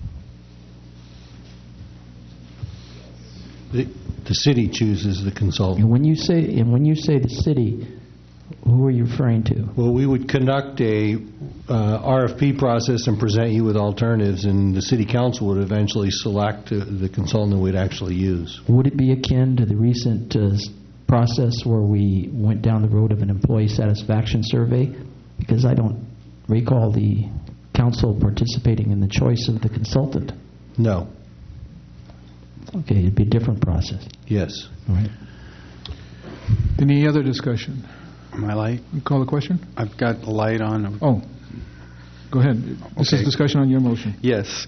The city chooses the consultant. And when you say the city, who are you referring to? Well, we would conduct a RFP process and present you with alternatives, and the city council would eventually select the consultant we'd actually use. Would it be akin to the recent process where we went down the road of an employee satisfaction survey? Because I don't recall the council participating in the choice of the consultant. No. Okay, it'd be a different process. Yes. All right. Any other discussion? My light? You call the question? I've got the light on. Oh, go ahead. This is discussion on your motion. Yes.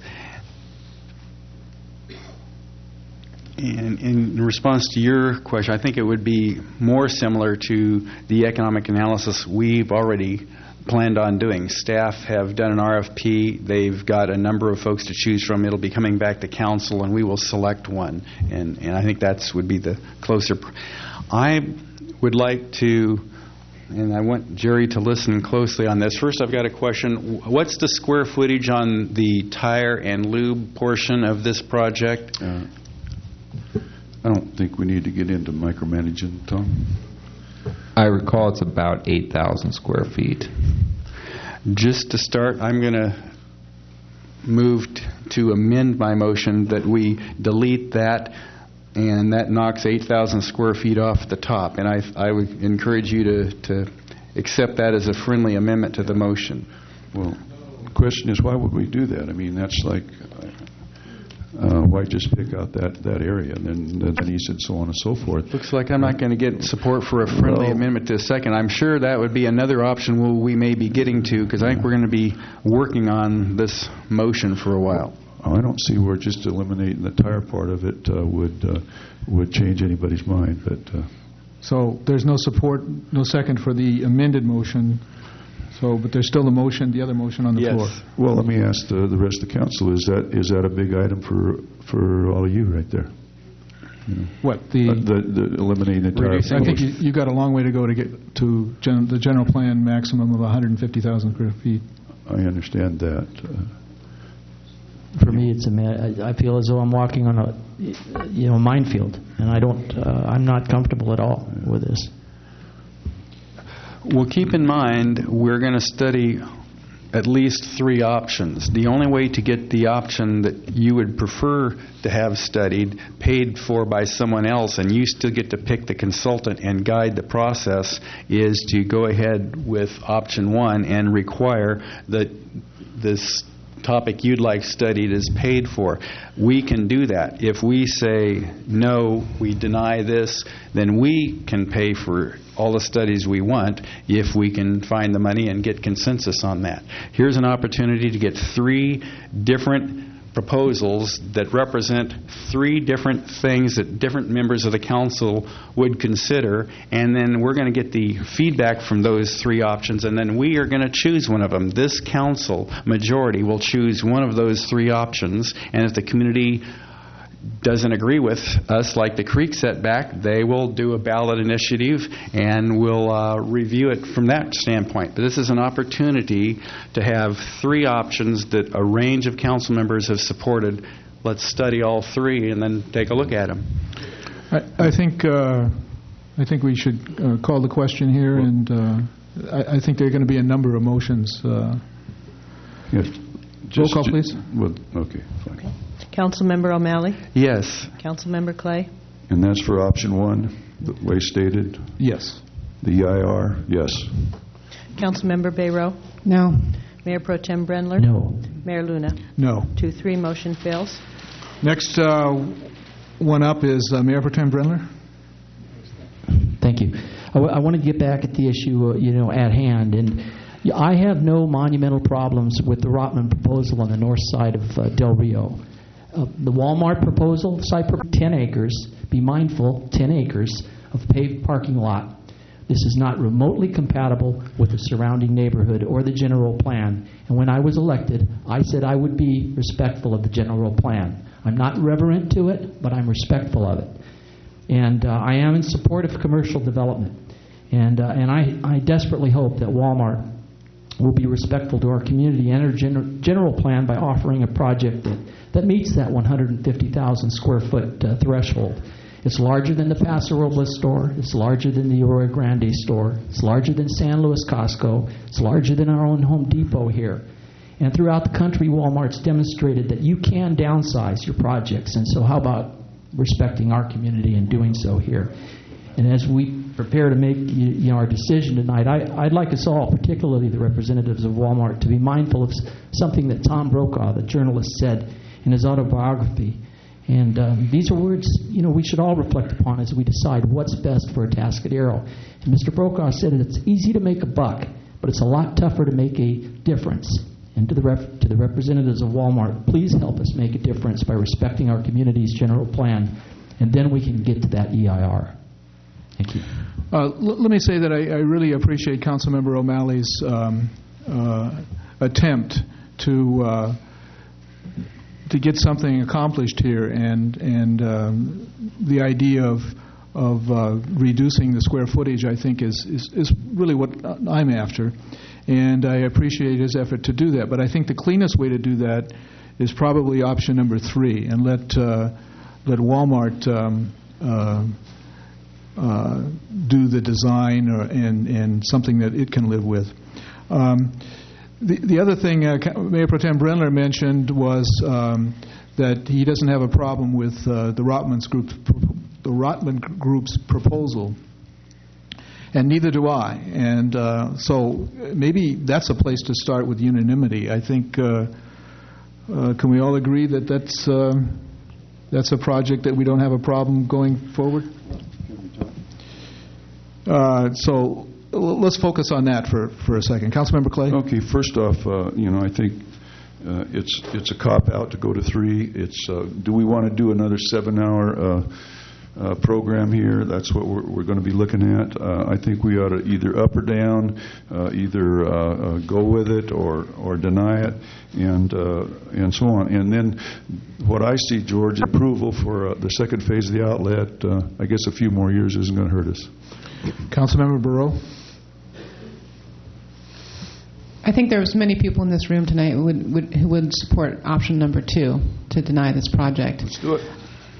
And in response to your question, I think it would be more similar to the economic analysis we've already planned on doing. Staff have done an RFP. They've got a number of folks to choose from. It'll be coming back to council, and we will select one. And I think that would be the closer. I would like to, and I want Jerry to listen closely on this. First, I've got a question. What's the square footage on the tire and lube portion of this project? I don't think we need to get into micromanaging, Tom. I recall it's about 8,000 square feet. Just to start, I'm going to move to amend my motion that we delete that, and that knocks 8,000 square feet off the top. And I would encourage you to accept that as a friendly amendment to the motion. Well, the question is, why would we do that? I mean, that's like, why just pick out that area? And then he said so on and so forth. Looks like I'm not going to get support for a friendly amendment to a second. I'm sure that would be another option we may be getting to, because I think we're going to be working on this motion for a while. I don't see where just eliminating the tire part of it would change anybody's mind. But So there's no support, no second for the amended motion. So, but there's still the other motion on the floor. Well, let me ask the rest of the council: is that a big item for all of you right there? You know, what the eliminating the tire? I think you got a long way to go to get to the general plan maximum of 150,000 square feet. I understand that. For me, I feel as though I'm walking on a minefield, and I'm not comfortable at all with this. Well, keep in mind, we're going to study at least 3 options. The only way to get the option that you would prefer to have studied, paid for by someone else, and you still get to pick the consultant and guide the process, is to go ahead with option 1 and require that this topic you'd like studied is paid for. We can do that. If we say no, we deny this, then we can pay for all the studies we want if we can find the money and get consensus on that. Here's an opportunity to get 3 different proposals that represent 3 different things that different members of the council would consider, and then we're going to get the feedback from those 3 options, and then we are going to choose one of them. This council majority will choose one of those 3 options, and if the community doesn't agree with us, like the creek setback, they will do a ballot initiative and we'll review it from that standpoint. But this is an opportunity to have 3 options that a range of council members have supported. Let's study all 3 and then take a look at them. I think we should call the question here, and I think there are going to be a number of motions. Yes. Roll call, please. Well, okay, fine. Okay. Councilmember O'Malley? Yes. Councilmember Clay? And that's for option 1, the way stated? Yes. The EIR? Yes. Councilmember Bayrow? No. Mayor Pro Tem Brendler? No. Mayor Luna? No. 2-3, motion fails. Next one up is Mayor Pro Tem Brendler. Thank you. I want to get back at the issue, at hand. And I have no monumental problems with the Rotman proposal on the north side of Del Rio. The Walmart proposal, site for 10 acres, be mindful, 10 acres of paved parking lot. This is not remotely compatible with the surrounding neighborhood or the general plan. And when I was elected, I said I would be respectful of the general plan. I'm not reverent to it, but I'm respectful of it. And I am in support of commercial development. And I desperately hope that Walmart will be respectful to our community and our general plan by offering a project that meets that 150,000 square foot threshold. It's larger than the Paso Robles store. It's larger than the Arroyo Grande store. It's larger than San Luis Costco. It's larger than our own Home Depot here. And throughout the country, Walmart's demonstrated that you can downsize your projects. And so how about respecting our community and doing so here? And as we prepare to make our decision tonight, I'd like us all, particularly the representatives of Walmart, to be mindful of something that Tom Brokaw, the journalist, said in his autobiography. And these are words we should all reflect upon as we decide what's best for Atascadero. And Mr. Brokaw said it's easy to make a buck, but it's a lot tougher to make a difference. And to the representatives of Walmart, please help us make a difference by respecting our community's general plan, and then we can get to that EIR. Thank you. Let me say that I really appreciate Councilmember O'Malley's attempt to get something accomplished here, and the idea of reducing the square footage, I think, is really what I'm after, and I appreciate his effort to do that. But I think the cleanest way to do that is probably option number 3, and let Walmart do the design and something that it can live with. The other thing Mayor Pro Tem Brendler mentioned was that he doesn't have a problem with the Rotman Group's proposal, and neither do I. And so maybe that's a place to start with unanimity. I think can we all agree that that's a project that we don't have a problem going forward? So let's focus on that for a second. Councilmember Clay? Okay, first off, I think it's a cop-out to go to 3. It's do we want to do another 7-hour program here? That's what we're going to be looking at. I think we ought to either up or down, either go with it or deny it, and so on. And then what I see, George, approval for the second phase of the outlet, I guess a few more years isn't going to hurt us. Councilmember Burrow? I think there's many people in this room tonight who would support option number 2, to deny this project. Let's do it.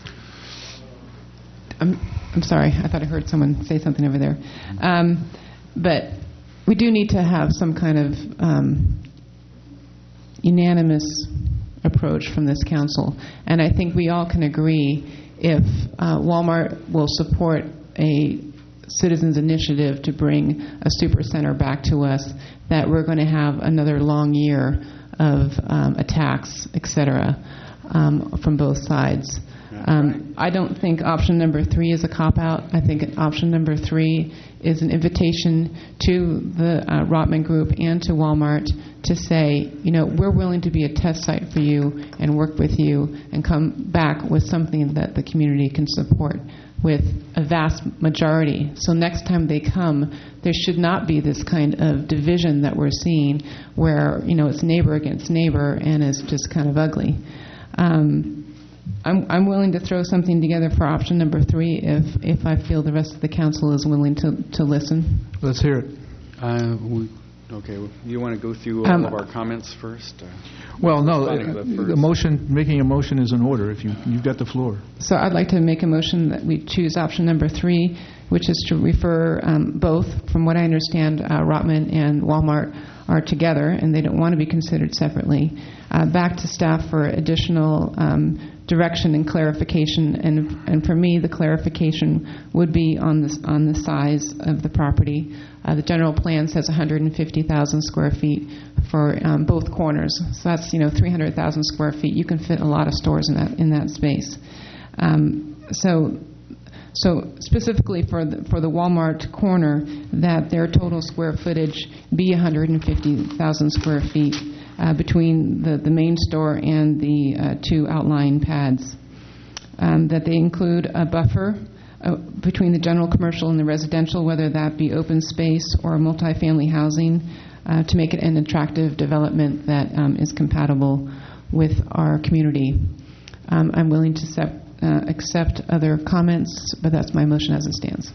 I'm sorry. I thought I heard someone say something over there. But we do need to have some kind of unanimous approach from this council. And I think we all can agree if Walmart will support a citizens' initiative to bring a supercenter back to us, that we're going to have another long year of attacks, et cetera, from both sides. I don't think option number 3 is a cop-out. I think option number 3 is an invitation to the Rotman Group and to Walmart to say, we're willing to be a test site for you and work with you and come back with something that the community can support with a vast majority. So next time they come, there should not be this kind of division that we're seeing where, it's neighbor against neighbor and it's just kind of ugly. I'm willing to throw something together for option number 3 if I feel the rest of the council is willing to listen. Let's hear it. Okay. You want to go through all of our comments first? Well, no. Making a motion is in order. If you've got the floor. So I'd like to make a motion that we choose option number 3, which is to refer both. From what I understand, Rotman and Walmart are together, and they don't want to be considered separately. Back to staff for additional direction and clarification. And for me, the clarification would be on the size of the property. The general plan says 150,000 square feet for both corners. So that's 300,000 square feet. You can fit a lot of stores in that space. So specifically for the Walmart corner, that their total square footage be 150,000 square feet between the main store and the 2 outlying pads. That they include a buffer between the general commercial and the residential, whether that be open space or multifamily housing, to make it an attractive development that is compatible with our community. I'm willing to accept other comments, but that's my motion as it stands.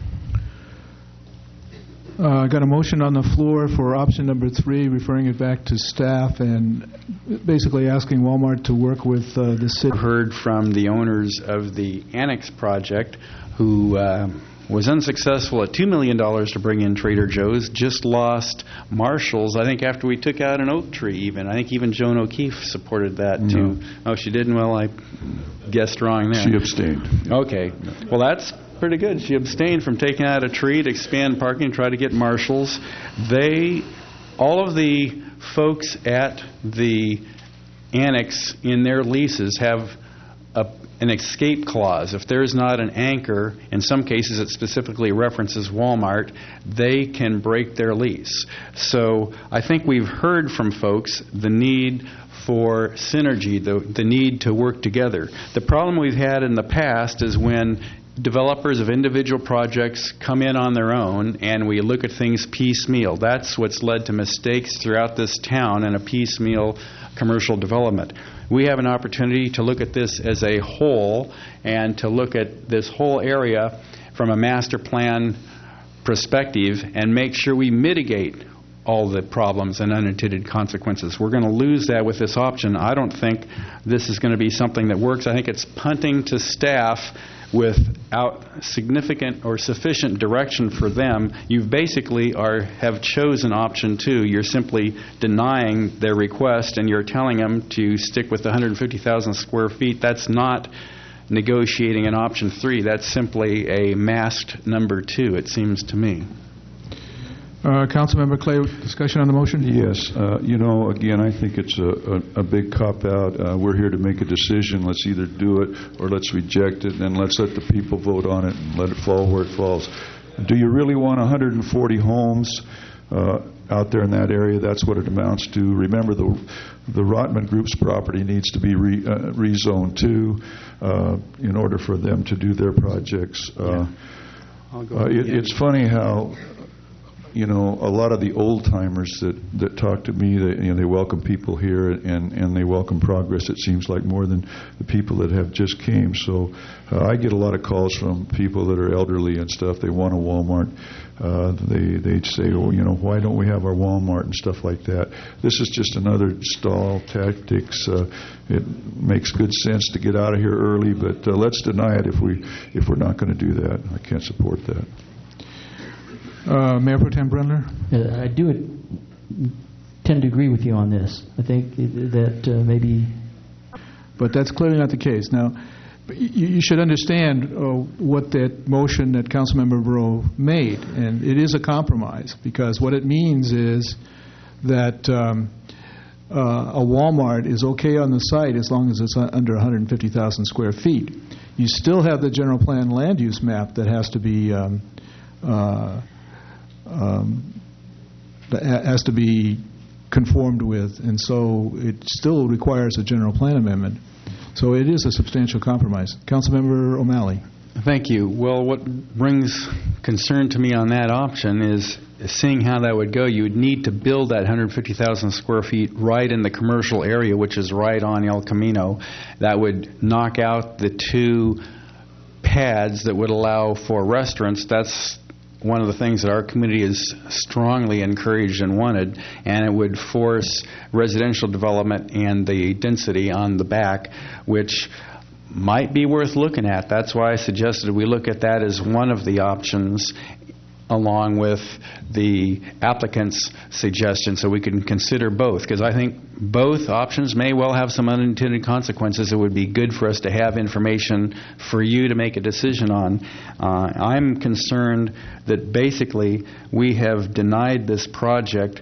I got a motion on the floor for option number 3, referring it back to staff and basically asking Walmart to work with the city. Heard from the owners of the Annex project who was unsuccessful at $2 million to bring in Trader Joe's, just lost Marshall's, I think, after we took out an oak tree even. I think even Joan O'Keefe supported that, too. Oh, she didn't? Well, I guessed wrong there. She abstained. Okay. Well, that's pretty good. She abstained from taking out a tree to expand parking and try to get Marshall's. All of the folks at the Annex in their leases have an escape clause. If there's not an anchor, in some cases it specifically references Walmart, they can break their lease. So I think we've heard from folks the need for synergy, the need to work together. The problem we've had in the past is when developers of individual projects come in on their own and we look at things piecemeal. That's what's led to mistakes throughout this town and a piecemeal commercial development. We have an opportunity to look at this as a whole and to look at this whole area from a master plan perspective and make sure we mitigate all the problems and unintended consequences. We're going to lose that with this option. I don't think this is going to be something that works. I think it's punting to staff without significant or sufficient direction for them. You basically have chosen option 2. You're simply denying their request and you're telling them to stick with the 150,000 square feet. That's not negotiating an option 3. That's simply a masked number 2, it seems to me. Councilmember Clay, discussion on the motion? Yes. Again, I think it's a big cop-out. We're here to make a decision. Let's either do it or let's reject it, and let's let the people vote on it and let it fall where it falls. Do you really want 140 homes out there in that area? That's what it amounts to. Remember, the Rotman Group's property needs to be rezoned too in order for them to do their projects. It's funny how a lot of the old-timers that talk to me, they welcome people here and they welcome progress, it seems like, more than the people that have just came. So I get a lot of calls from people that are elderly and stuff. They want a Walmart. They say, why don't we have our Walmart and stuff like that. This is just another stall tactics. It makes good sense to get out of here early, but let's deny it if we're not going to do that. I can't support that. Mayor Pro Tem Brendler? I do tend to agree with you on this. I think that maybe... But that's clearly not the case. Now, you should understand what that motion that Councilmember Breaux made, and it is a compromise, because what it means is that a Walmart is okay on the site as long as it's under 150,000 square feet. You still have the general plan land use map that has to be conformed with, and so it still requires a general plan amendment. So it is a substantial compromise. Councilmember O'Malley. Thank you. Well, what brings concern to me on that option is seeing how that would go. You would need to build that 150,000 square feet right in the commercial area, which is right on El Camino. That would knock out the 2 pads that would allow for restaurants. That's one of the things that our community has strongly encouraged and wanted, and it would force residential development and the density on the back, which might be worth looking at. That's why I suggested we look at that as one of the options along with the applicant's suggestion, so we can consider both, because I think both options may well have some unintended consequences. It would be good for us to have information for you to make a decision on. I'm concerned that basically we have denied this project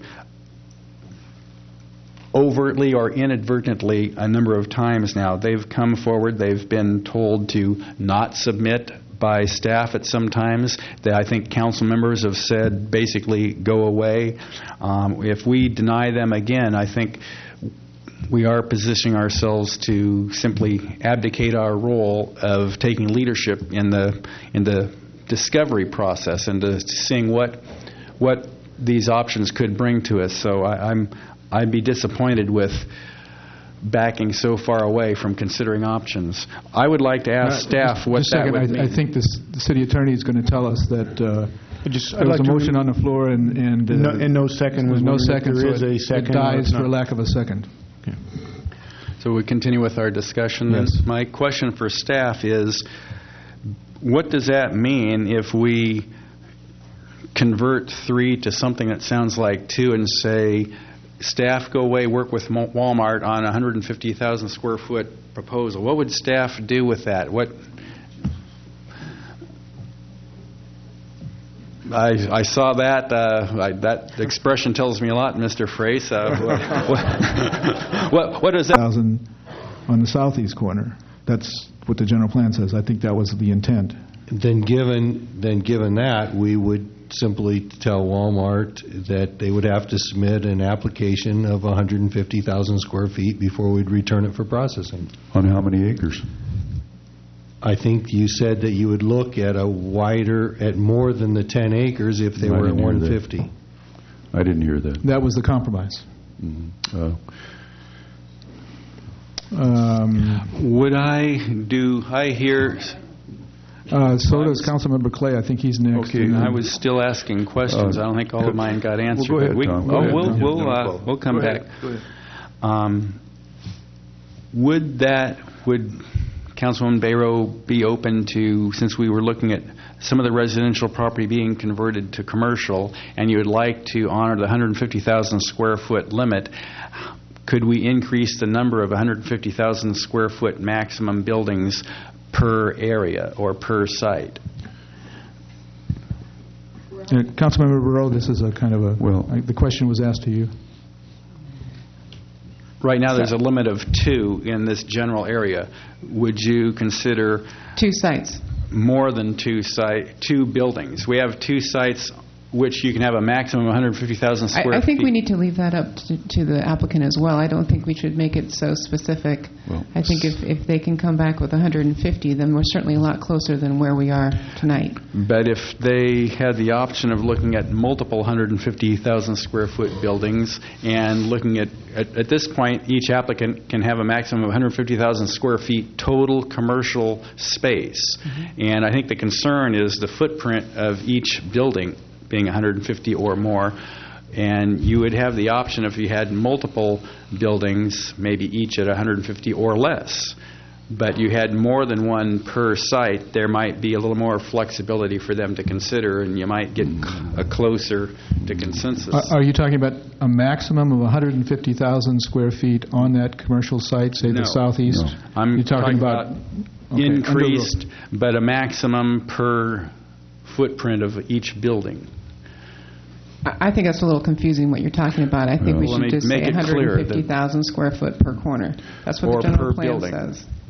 overtly or inadvertently a number of times now. They've come forward, they've been told to not submit by staff at some times. I think council members have said basically go away. If we deny them again, I think we are positioning ourselves to simply abdicate our role of taking leadership in the discovery process and to seeing what these options could bring to us. So I'd be disappointed with backing so far away from considering options. I would like to ask staff what that would mean. I think the city attorney is going to tell us that there was a motion on the floor and no second. Was no second, there so is a second. It dies for lack of a second. Okay. So we continue with our discussion. Yes. My question for staff is, what does that mean if we convert 3 to something that sounds like 2 and say, staff go away, work with Walmart on a 150,000 square foot proposal? What would staff do with that? I saw that. That expression tells me a lot, Mr. Frace. What is that? On the southeast corner. That's what the general plan says. I think that was the intent. Then given that, we would simply tell Walmart that they would have to submit an application of 150,000 square feet before we'd return it for processing. On how many acres? I think you said that you would look at more than the 10 acres if they were at 150. I didn't hear that. That was the compromise. Mm-hmm. I hear... So does Councilmember Clay. I think he's next. Okay, I was still asking questions. I don't think all of mine got answered. Well, go ahead, Tom. We'll come back. Would Councilwoman Bayrow be open to, since we were looking at some of the residential property being converted to commercial, and you would like to honor the 150,000 square foot limit, could we increase the number of 150,000 square foot maximum buildings per area or per site? Councilmember Barreau, this is a kind of the question was asked to you. Right now there's a limit of 2 in this general area. Would you consider 2 sites? More than 2 buildings. We have 2 sites which you can have a maximum of 150,000 square feet. I think we need to leave that up to the applicant as well. I don't think we should make it so specific. Well, I think if they can come back with 150, then we're certainly a lot closer than where we are tonight. But if they had the option of looking at multiple 150,000 square foot buildings and looking at this point, each applicant can have a maximum of 150,000 square feet total commercial space. Mm-hmm. And I think the concern is the footprint of each building being 150 or more, and you would have the option if you had multiple buildings, maybe each at 150 or less, but you had more than one per site, there might be a little more flexibility for them to consider, and you might get closer to consensus. Are you talking about a maximum of 150,000 square feet on that commercial site, say the southeast? No. I'm talking about increased, but a maximum per footprint of each building. I think that's a little confusing what you're talking about. I think we should just say 150,000 square foot per corner. That's what the general plan says.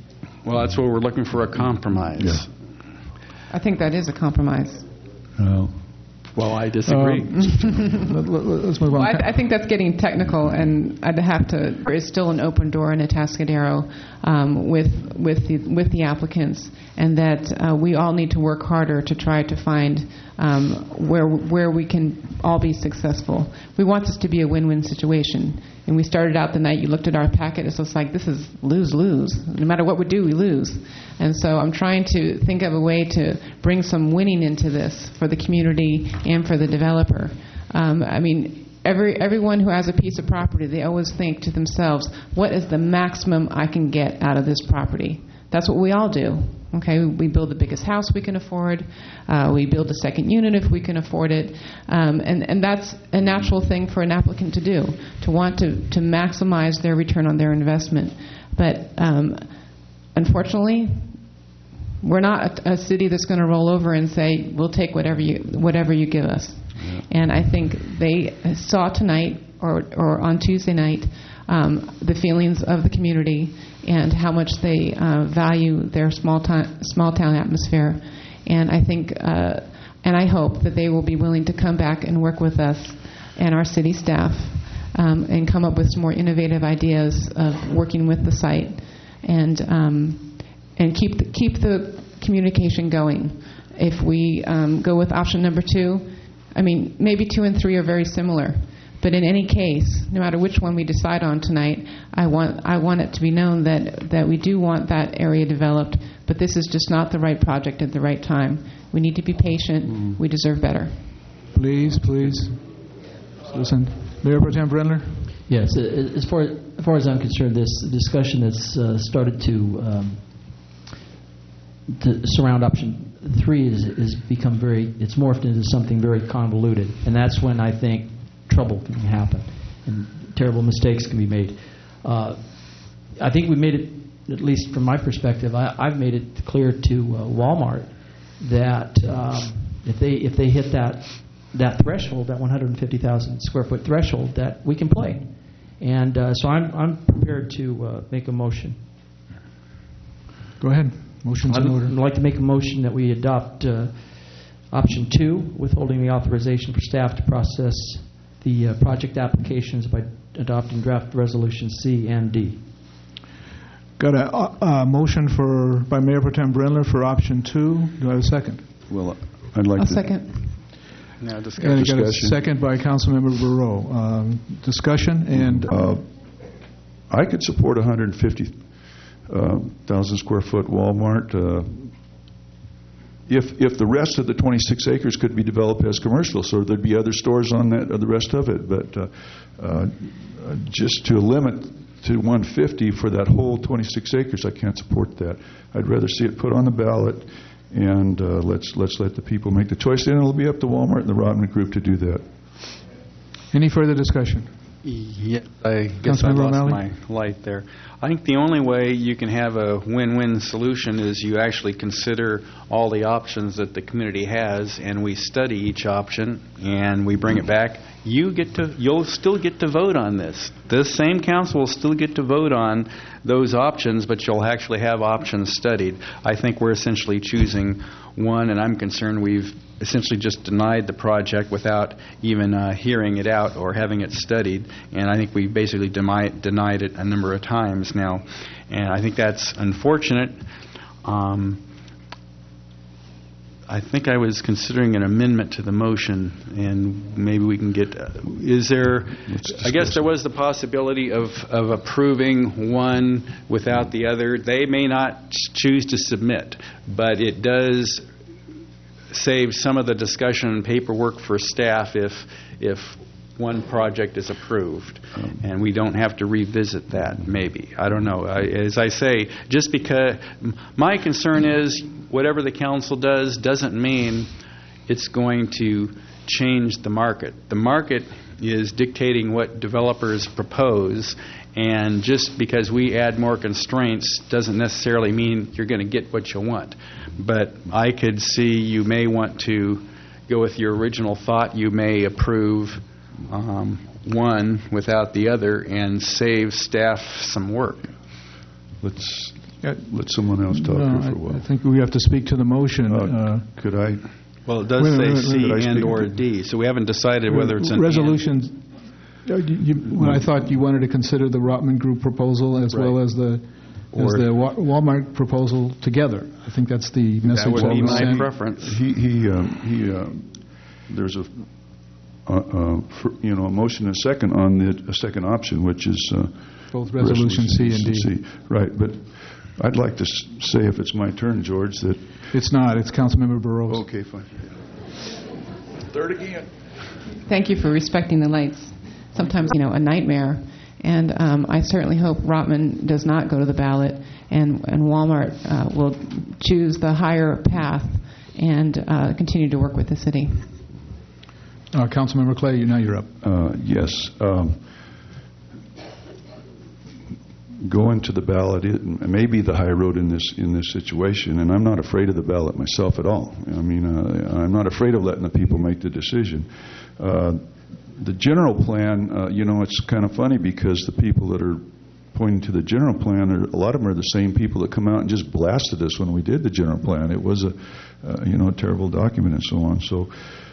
Well, that's what we're looking for, a compromise. Yeah. I think that is a compromise. Well, I disagree. Let's move on. Well, I think that's getting technical, and I'd have to. There is still an open door in Atascadero with the applicants, and that we all need to work harder to try to find where we can all be successful. We want this to be a win-win situation. And we started out the night, you looked at our packet, it's just like, this is lose-lose. No matter what we do, we lose. And so I'm trying to think of a way to bring some winning into this for the community and for the developer. I mean, everyone who has a piece of property, they always think to themselves, what is the maximum I can get out of this property? That's what we all do. Okay, we build the biggest house we can afford. We build a second unit if we can afford it. And that's a natural thing for an applicant to do, to want to maximize their return on their investment. But unfortunately, we're not a city that's going to roll over and say, we'll take whatever you give us. Yeah. And I think they saw tonight or on Tuesday night the feelings of the community and how much they value their small town atmosphere. And I think, and I hope that they will be willing to come back and work with us and our city staff and come up with some more innovative ideas of working with the site and keep the communication going. If we go with option number 2, I mean, maybe 2 and 3 are very similar. But in any case, no matter which one we decide on tonight, I want it to be known that we do want that area developed, but this is just not the right project at the right time. We need to be patient. We deserve better. Please. Listen. Mayor Pro Tem Brendler? Yes. As far as I'm concerned, this discussion that's started to surround option 3 is become it's morphed into something very convoluted, and that's when I think trouble can happen and terrible mistakes can be made. I think we made it, at least from my perspective, I've made it clear to Walmart that if they hit that threshold, that 150,000 square foot threshold, that we can play. And so I'm prepared to make a motion. Go ahead. Motion's in order. I'd like to make a motion that we adopt option 2, withholding the authorization for staff to process the project applications by adopting draft resolution C and D. Got a motion by Mayor Pro Tem Brendler for option 2. Do I have a second? Well, I'd like I'll to... second. Now, And I got a second by Councilmember Barreau. Discussion and... I could support 150,000 square foot Walmart if the rest of the 26 acres could be developed as commercial, so there'd be other stores on that, or the rest of it. But just to limit to 150 for that whole 26 acres, I can't support that. I'd rather see it put on the ballot, and let's let the people make the choice. And it'll be up to Walmart and the Rodman Group to do that. Any further discussion? Yeah, I guess I lost my light there. I think the only way you can have a win-win solution is you actually consider all the options that the community has, and we study each option, and we bring it back. You'll still get to vote on this. This same council will still get to vote on those options, but you'll actually have options studied. I think we're essentially choosing one, and I'm concerned we've essentially just denied the project without even hearing it out or having it studied, and I think we basically denied it a number of times now, and I think that's unfortunate. I think I was considering an amendment to the motion, and maybe we can get... I guess there was the possibility of approving one without the other. They may not choose to submit, but it does save some of the discussion and paperwork for staff if one project is approved, and we don't have to revisit that, maybe. I don't know. As I say, just because my concern is whatever the council does doesn't mean it's going to change the market. The market is dictating what developers propose, and just because we add more constraints doesn't necessarily mean you're going to get what you want. But I could see you may want to go with your original thought. You may approve one without the other and save staff some work. Let's let someone else talk No, here for a while. I think we have to speak to the motion. Could I? Well, it does Wait a say minute, C wait, and or D, so we haven't decided whether it's an resolutions. Well, I thought you wanted to consider the Rotman Group proposal as well as the Walmart proposal together. I think that's the message That would be was my sent. preference. There's a motion and a second on a second option, which is Both resolution C and D. Right, but I'd like to say, if it's my turn, George, that It's not. It's Councilmember Burrows. okay, fine. Third again. Thank you for respecting the lights. Sometimes, a nightmare. And I certainly hope Rotman does not go to the ballot, and Walmart will choose the higher path and continue to work with the city. Councilmember Clay, now you're up. Yes. Going to the ballot may be the high road in this situation, and I'm not afraid of the ballot myself at all. I mean, I'm not afraid of letting the people make the decision. The general plan, it's kind of funny because the people that are pointing to the general plan, a lot of them are the same people that come out and just blasted us when we did the general plan. It was a terrible document and so on. So,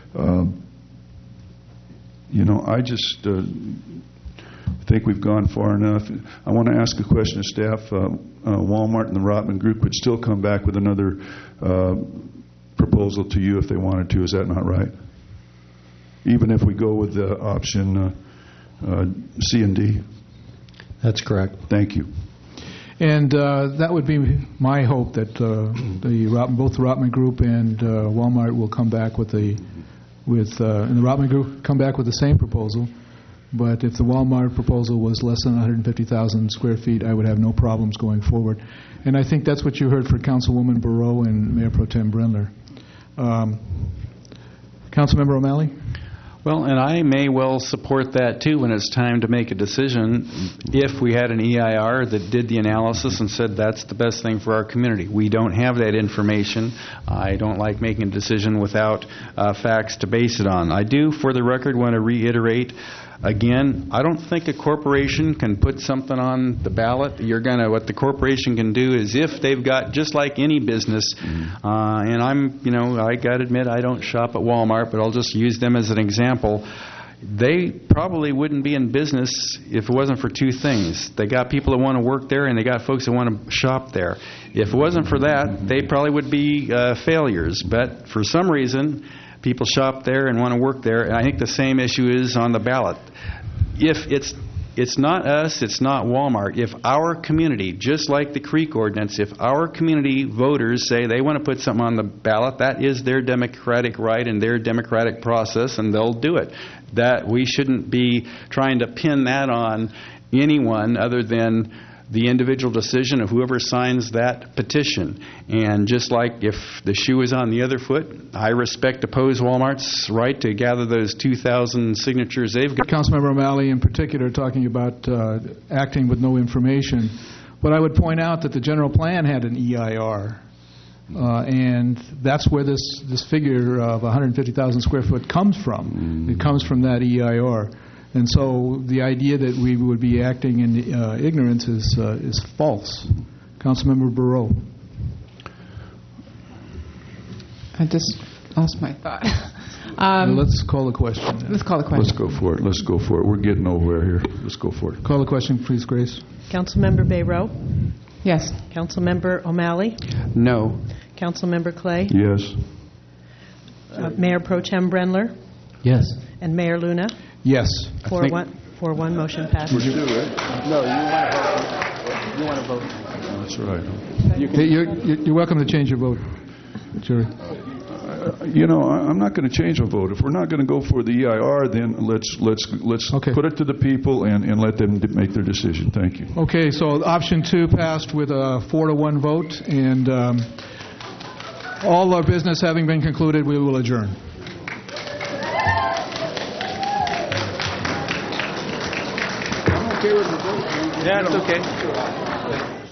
I just think we've gone far enough. I want to ask a question of staff. Walmart and the Rotman Group could still come back with another proposal to you if they wanted to. Is that not right? Even if we go with the option C and D? That's correct. Thank you. And that would be my hope that both the Rotman Group and Walmart will come back and the Rotman Group come back with the same proposal. But if the Walmart proposal was less than 150,000 square feet, I would have no problems going forward. And I think that's what you heard for Councilwoman Barreau and Mayor Pro Tem Brendler. Councilmember O'Malley? Well, and I may well support that, too, when it's time to make a decision, if we had an EIR that did the analysis and said that's the best thing for our community. We don't have that information. I don't like making a decision without facts to base it on. I do, for the record, want to reiterate, again, I don't think a corporation can put something on the ballot. What the corporation can do is, if they've got, just like any business, and I got to admit, I don't shop at Walmart, but I'll just use them as an example. They probably wouldn't be in business if it wasn't for two things. They got people that want to work there, and they got folks that want to shop there. If it wasn't for that, they probably would be failures. But for some reason, people shop there and want to work there, and I think the same issue is on the ballot. If it's not us, it's not Walmart. If our community, just like the Creek Ordinance, if our community voters say they want to put something on the ballot, that is their democratic right and their democratic process, and they'll do it. That we shouldn't be trying to pin that on anyone other than the individual decision of whoever signs that petition. And just like if the shoe is on the other foot, I oppose Walmart's right to gather those 2,000 signatures they've got. Councilmember O'Malley in particular talking about acting with no information. But I would point out that the general plan had an EIR. And that's where this figure of 150,000 square foot comes from. It comes from that EIR. And so the idea that we would be acting in ignorance is false. Councilmember Barreau. I just lost my thought. Let's call the question. Let's call the question. Let's go for it. We're getting nowhere here. Let's go for it. Call the question, please, Grace. Councilmember Bayrow? Yes. Councilmember O'Malley? No. Councilmember Clay? Yes. Mayor Pro Tem Brendler? Yes. And Mayor Luna? Yes. 4-1 motion passes. Would you do it? No, you want to vote. That's right. You're welcome to change your vote, Jerry. I'm not going to change my vote. If we're not going to go for the EIR, then let's put it to the people and let them make their decision. Thank you. Okay, so option 2 passed with a 4-1 vote, and all our business having been concluded, we will adjourn. Yeah, it's okay.